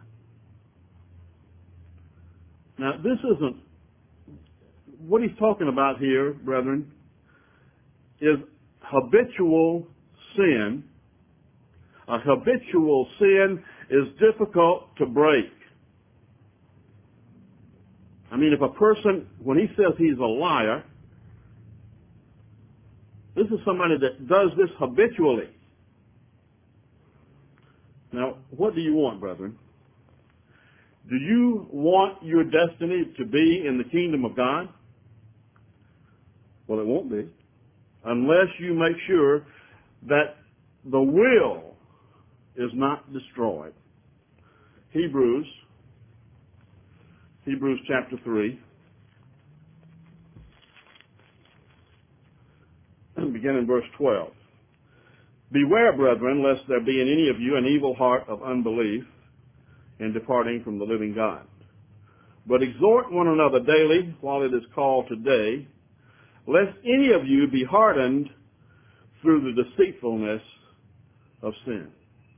Now, this isn't, what He's talking about here, brethren, is habitual sin. A habitual sin is difficult to break. I mean, if a person, when he says he's a liar, this is somebody that does this habitually. Now, what do you want, brethren? Do you want your destiny to be in the kingdom of God? Well, it won't be, unless you make sure that the will is not destroyed. Hebrews, Hebrews chapter three, begin in verse twelve. Beware, brethren, lest there be in any of you an evil heart of unbelief in departing from the living God. But exhort one another daily while it is called today, lest any of you be hardened through the deceitfulness of sin.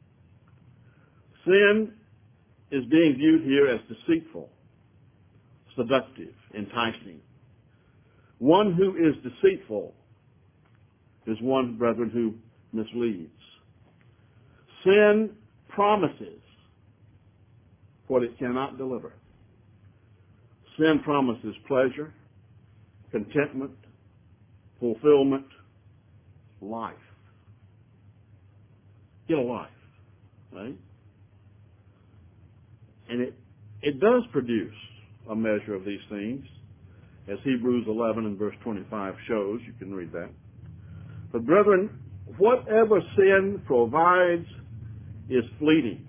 Sin is being viewed here as deceitful, seductive, enticing. One who is deceitful is one, brethren, who misleads. Sin promises what it cannot deliver. Sin promises pleasure, contentment, fulfillment, life. Get a life, right? And it, it does produce a measure of these things, as Hebrews eleven and verse twenty-five shows. You can read that. But brethren, whatever sin provides is fleeting.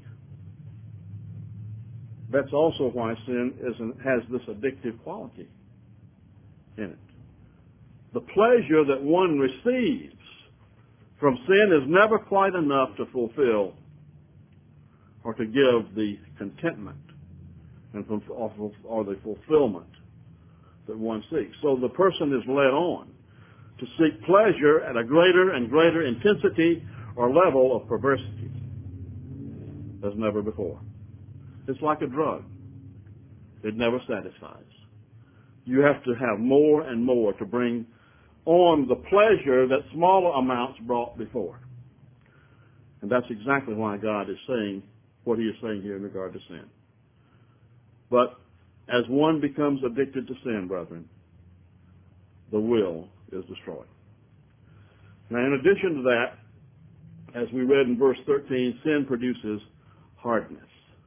That's also why sin isn't, has this addictive quality in it. The pleasure that one receives from sin is never quite enough to fulfill or to give the contentment and or the fulfillment that one seeks. So the person is led on to seek pleasure at a greater and greater intensity or level of perversity as never before. It's like a drug. It never satisfies. You have to have more and more to bring on the pleasure that smaller amounts brought before. And that's exactly why God is saying what He is saying here in regard to sin. But as one becomes addicted to sin, brethren, the will is destroyed. Now, in addition to that, as we read in verse thirteen, sin produces hardness.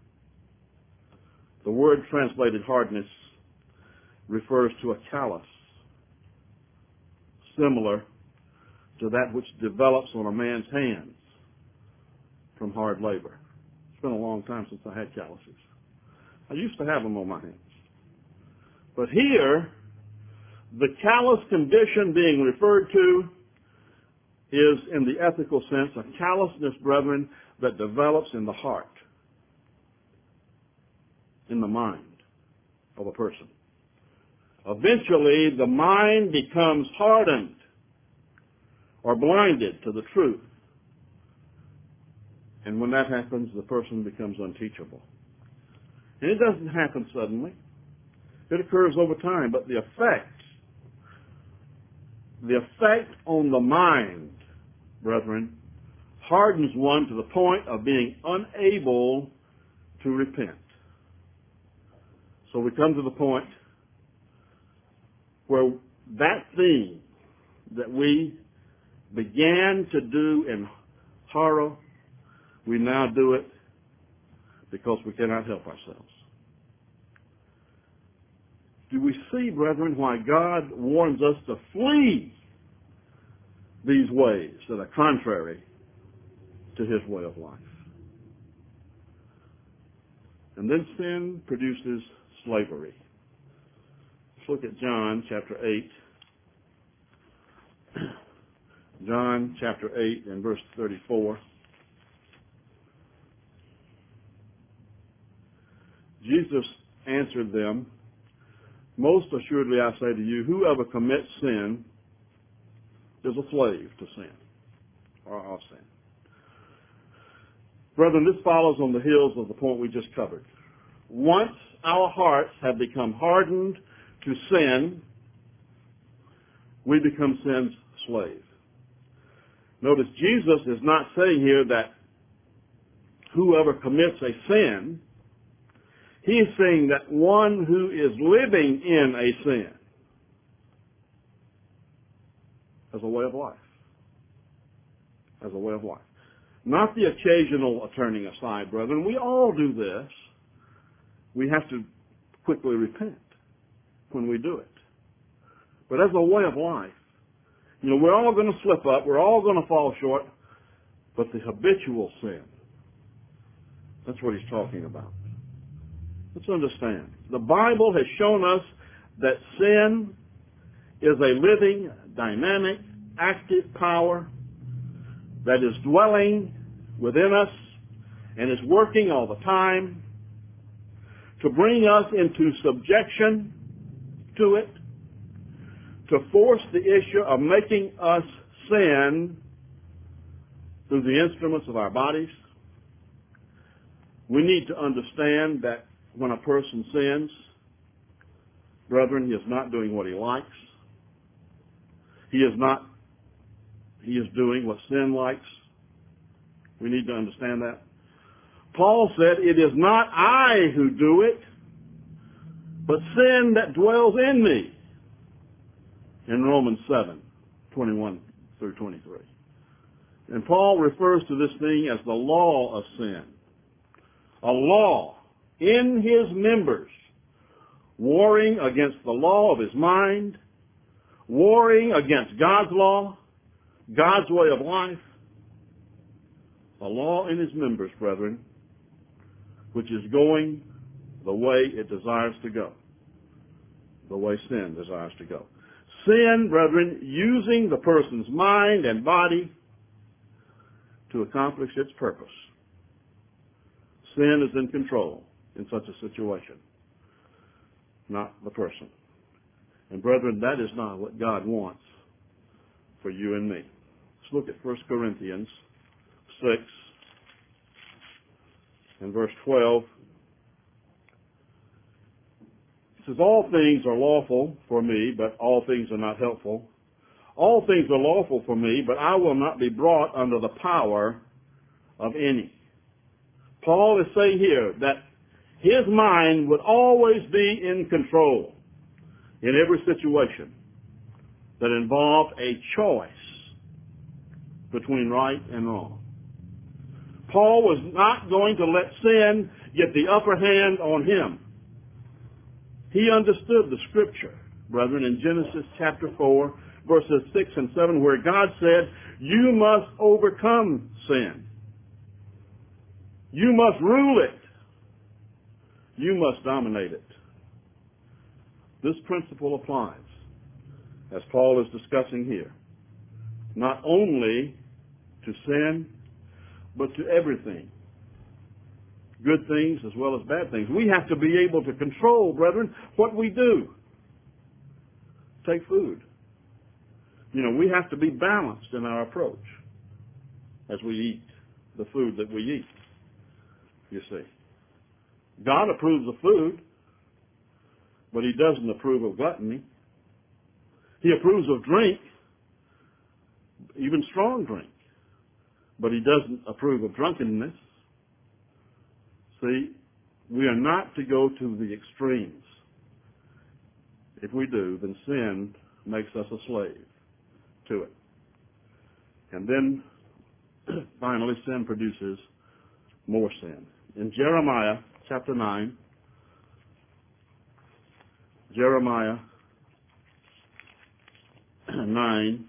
The word translated hardness refers to a callus, similar to that which develops on a man's hands from hard labor. It's been a long time since I had calluses. I used to have them on my hands. But here, the callous condition being referred to is, in the ethical sense, a callousness, brethren, that develops in the heart, in the mind of a person. Eventually, the mind becomes hardened or blinded to the truth. And when that happens, the person becomes unteachable. And it doesn't happen suddenly. It occurs over time, but the effect, the effect on the mind, brethren, hardens one to the point of being unable to repent. So we come to the point where that thing that we began to do in horror, we now do it because we cannot help ourselves. Do we see, brethren, why God warns us to flee these ways that are contrary to His way of life? And then sin produces slavery. Let's look at John chapter eight, John chapter eight and verse thirty-four. Jesus answered them, "Most assuredly I say to you, whoever commits sin is a slave to sin," or of sin. Brethren, this follows on the heels of the point we just covered. Once our hearts have become hardened to sin, we become sin's slave. Notice Jesus is not saying here that whoever commits a sin. He is saying that one who is living in a sin as a way of life. As a way of life. Not the occasional turning aside, brethren. We all do this. We have to quickly repent when we do it. But as a way of life, you know, we're all going to slip up. We're all going to fall short. But the habitual sin, that's what he's talking about. Let's understand. The Bible has shown us that sin is a living, dynamic, active power that is dwelling within us and is working all the time to bring us into subjection to it, to force the issue of making us sin through the instruments of our bodies. We need to understand that when a person sins, brethren, he is not doing what he likes. He is not, he is doing what sin likes. We need to understand that. Paul said, "It is not I who do it, but sin that dwells in me," in Romans seven, twenty-one through twenty-three. And Paul refers to this thing as the law of sin. A law in his members, warring against the law of his mind, warring against God's law, God's way of life. A law in his members, brethren, which is going the way it desires to go, the way sin desires to go. Sin, brethren, using the person's mind and body to accomplish its purpose. Sin is in control in such a situation, not the person. And brethren, that is not what God wants for you and me. Let's look at First Corinthians six and verse twelve. It says, "All things are lawful for me, but all things are not helpful. All things are lawful for me, but I will not be brought under the power of any." Paul is saying here that his mind would always be in control in every situation that involved a choice between right and wrong. Paul was not going to let sin get the upper hand on him. He understood the scripture, brethren, in Genesis chapter four, verses six and seven, where God said, "You must overcome sin. You must rule it. You must dominate it." This principle applies, as Paul is discussing here, not only to sin, but to everything. Good things as well as bad things. We have to be able to control, brethren, what we do. Take food. You know, we have to be balanced in our approach as we eat the food that we eat, you see. God approves of food, but he doesn't approve of gluttony. He approves of drink, even strong drink, but he doesn't approve of drunkenness. See, we are not to go to the extremes. If we do, then sin makes us a slave to it. And then, finally, sin produces more sin. In Jeremiah chapter nine, Jeremiah nine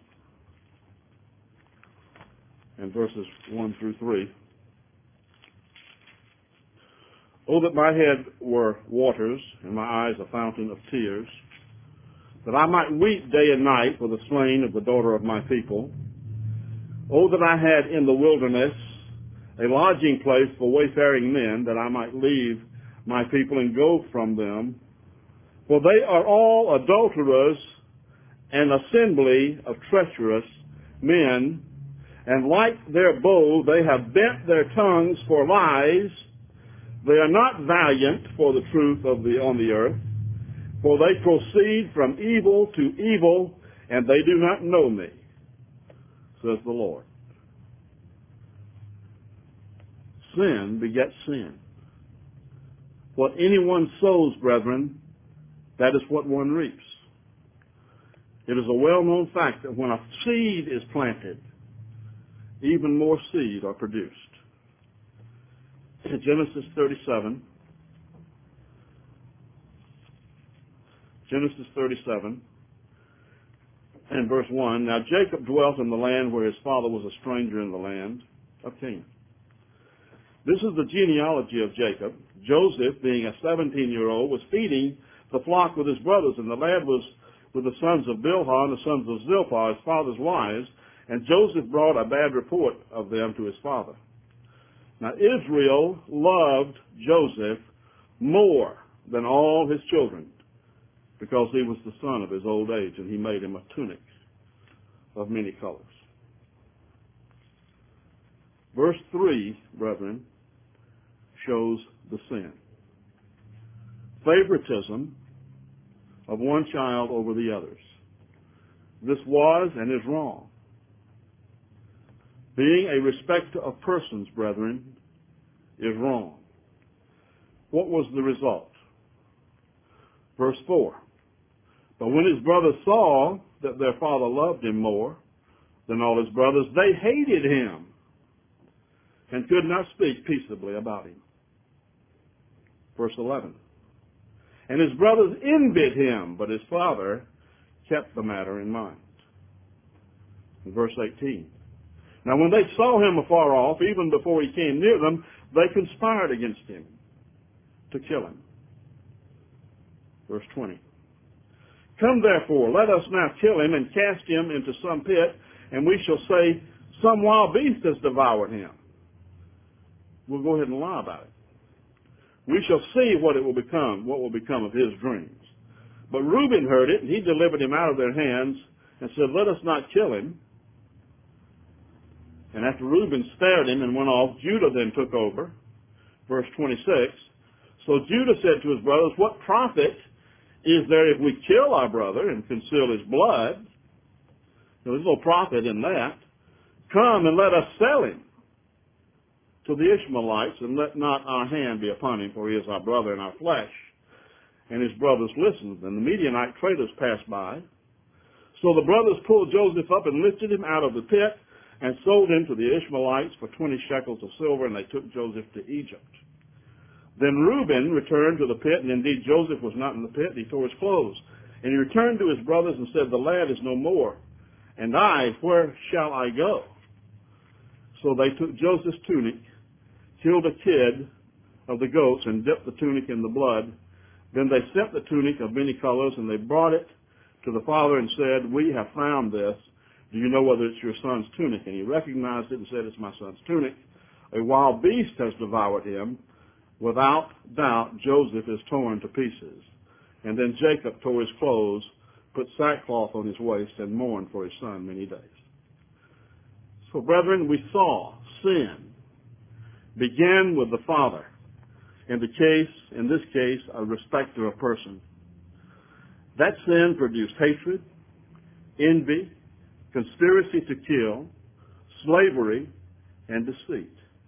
and verses one through three. "Oh, that my head were waters, and my eyes a fountain of tears, that I might weep day and night for the slain of the daughter of my people, Oh, that I had in the wilderness a lodging place for wayfaring men, that I might leave my people and go from them. For they are all adulterers, an assembly of treacherous men, and like their bow they have bent their tongues for lies. They are not valiant for the truth of the on the earth, for they proceed from evil to evil, and they do not know me, says the Lord. Sin begets sin. What anyone sows, brethren, that is what one reaps. It is a well-known fact that when a seed is planted, even more seed are produced. In Genesis thirty-seven, Genesis thirty-seven, and verse one, now Jacob dwelt in the land where his father was a stranger in the land of Canaan. This is the genealogy of Jacob. Joseph, being a seventeen-year-old, was feeding the flock with his brothers, and the lad was with the sons of Bilhah and the sons of Zilpah, his father's wives, and Joseph brought a bad report of them to his father. Now Israel loved Joseph more than all his children, because he was the son of his old age, and he made him a tunic of many colors. Verse three, brethren, shows the sin. Favoritism of one child over the others. This was and is wrong. Being a respecter of persons, brethren, is wrong. What was the result? Verse four. But when his brothers saw that their father loved him more than all his brothers, they hated him and could not speak peaceably about him. Verse eleven. And his brothers envied him, but his father kept the matter in mind. In verse eighteen. Now when they saw him afar off, even before he came near them, they conspired against him to kill him. Verse twenty. Come therefore, let us now kill him and cast him into some pit, and we shall say, some wild beast has devoured him. We'll go ahead and lie about it. We shall see what it will become, what will become of his dreams. But Reuben heard it, and he delivered him out of their hands, and said, let us not kill him. And after Reuben spared him and went off, Judah then took over. Verse twenty-six. So Judah said to his brothers, what profit is there if we kill our brother and conceal his blood? There's no profit in that. Come and let us sell him to the Ishmaelites, and let not our hand be upon him, for he is our brother and our flesh. And his brothers listened, and the Midianite traders passed by. So the brothers pulled Joseph up and lifted him out of the pit, and sold him to the Ishmaelites for twenty shekels of silver, and they took Joseph to Egypt. Then Reuben returned to the pit, and indeed Joseph was not in the pit, and he tore his clothes. And he returned to his brothers and said, the lad is no more, and I, where shall I go? So they took Joseph's tunic, killed a kid of the goats, and dipped the tunic in the blood. Then they sent the tunic of many colors, and they brought it to the father and said, we have found this. Do you know whether it's your son's tunic? And he recognized it and said, it's my son's tunic. A wild beast has devoured him. Without doubt, Joseph is torn to pieces. And then Jacob tore his clothes, put sackcloth on his waist, and mourned for his son many days. So, brethren, we saw sin began with the father. In the case, in this case, a respecter of person. That sin produced hatred, envy, conspiracy to kill, slavery, and deceit.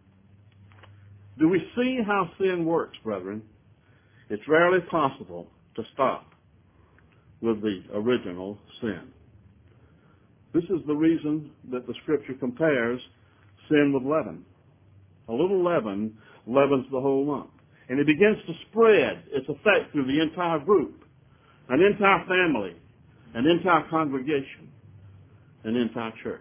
Do we see how sin works, brethren? It's rarely possible to stop with the original sin. This is the reason that the Scripture compares sin with leaven. A little leaven leavens the whole lump. And it begins to spread its effect through the entire group, an entire family, an entire congregation, an entire church.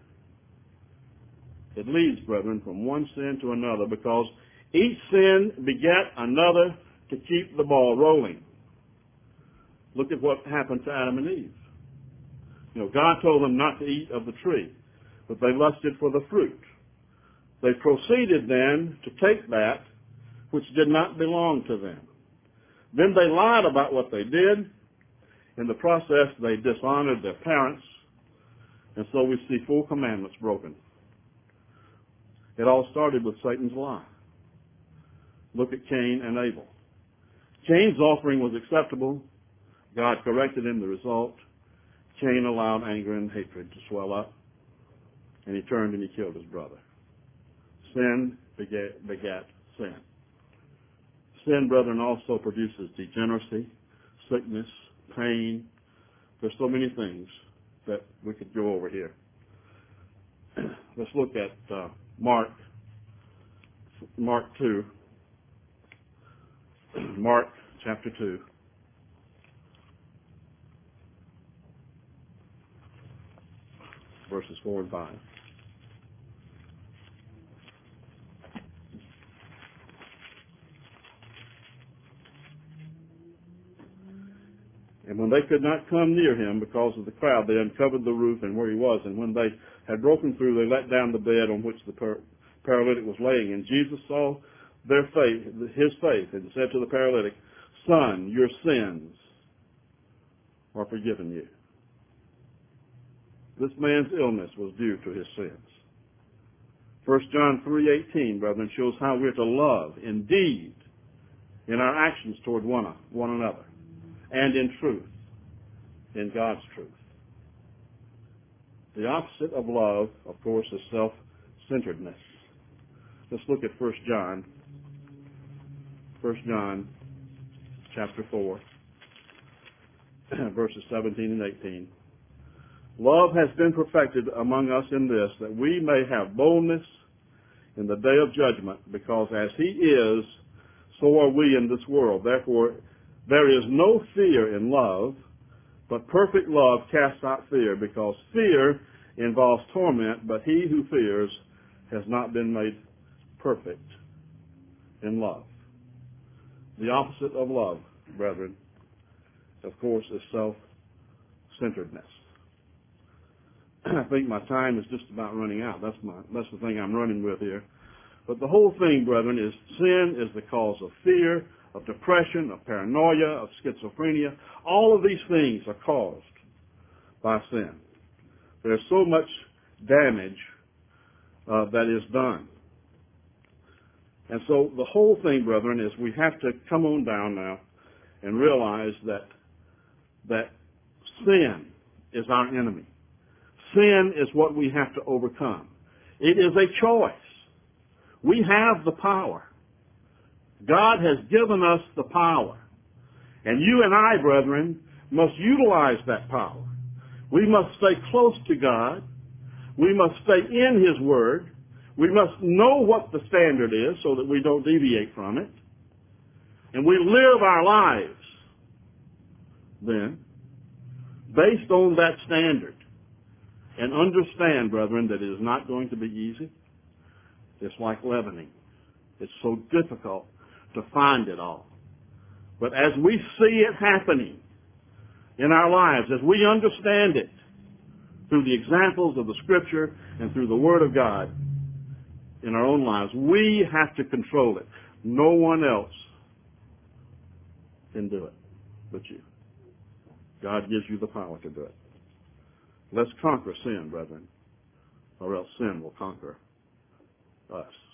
It leads, brethren, from one sin to another, because each sin begat another to keep the ball rolling. Look at what happened to Adam and Eve. You know, God told them not to eat of the tree. but they lusted for the fruit. They proceeded then to take that which did not belong to them. Then they lied about what they did. In the process, they dishonored their parents, and so we see four commandments broken. It all started with Satan's lie. Look at Cain and Abel. Cain's offering was acceptable. God corrected him. The result, Cain allowed anger and hatred to swell up, and he turned and he killed his brother. Sin begat, begat sin. Sin, brethren, also produces degeneracy, sickness, pain. There's so many things that we could go over here. Let's look at uh, Mark, Mark two. Mark chapter two. Verses four and five. And when they could not come near him because of the crowd, they uncovered the roof and where he was. And when they had broken through, they let down the bed on which the par- paralytic was laying. And Jesus saw their faith, his faith, and said to the paralytic, "Son, your sins are forgiven you." This man's illness was due to his sins. First John three eighteen, brethren, shows how we're to love in deed, in our actions toward one, one another, and in truth, in God's truth. The opposite of love, of course, is self-centeredness. Let's look at First John. First John chapter four, verses seventeen and eighteen. Love has been perfected among us in this, that we may have boldness in the day of judgment, because as he is, so are we in this world. Therefore, there is no fear in love, but perfect love casts out fear, because fear involves torment, but he who fears has not been made perfect in love. The opposite of love, brethren, of course, is self-centeredness. I think my time is just about running out. That's my that's the thing I'm running with here. But the whole thing, brethren, is sin is the cause of fear, of depression, of paranoia, of schizophrenia. All of these things are caused by sin. There's so much damage uh, that is done. And so the whole thing, brethren, is we have to come on down now and realize that that sin is our enemy. Sin is what we have to overcome. It is a choice. We have the power. God has given us the power. And you and I, brethren, must utilize that power. We must stay close to God. We must stay in His Word. We must know what the standard is so that we don't deviate from it. And we live our lives then based on that standard. And understand, brethren, that it is not going to be easy. It's like leavening. It's so difficult to find it all. But as we see it happening in our lives, as we understand it through the examples of the Scripture and through the Word of God in our own lives, we have to control it. No one else can do it but you. God gives you the power to do it. Let's conquer sin, brethren, or else sin will conquer us.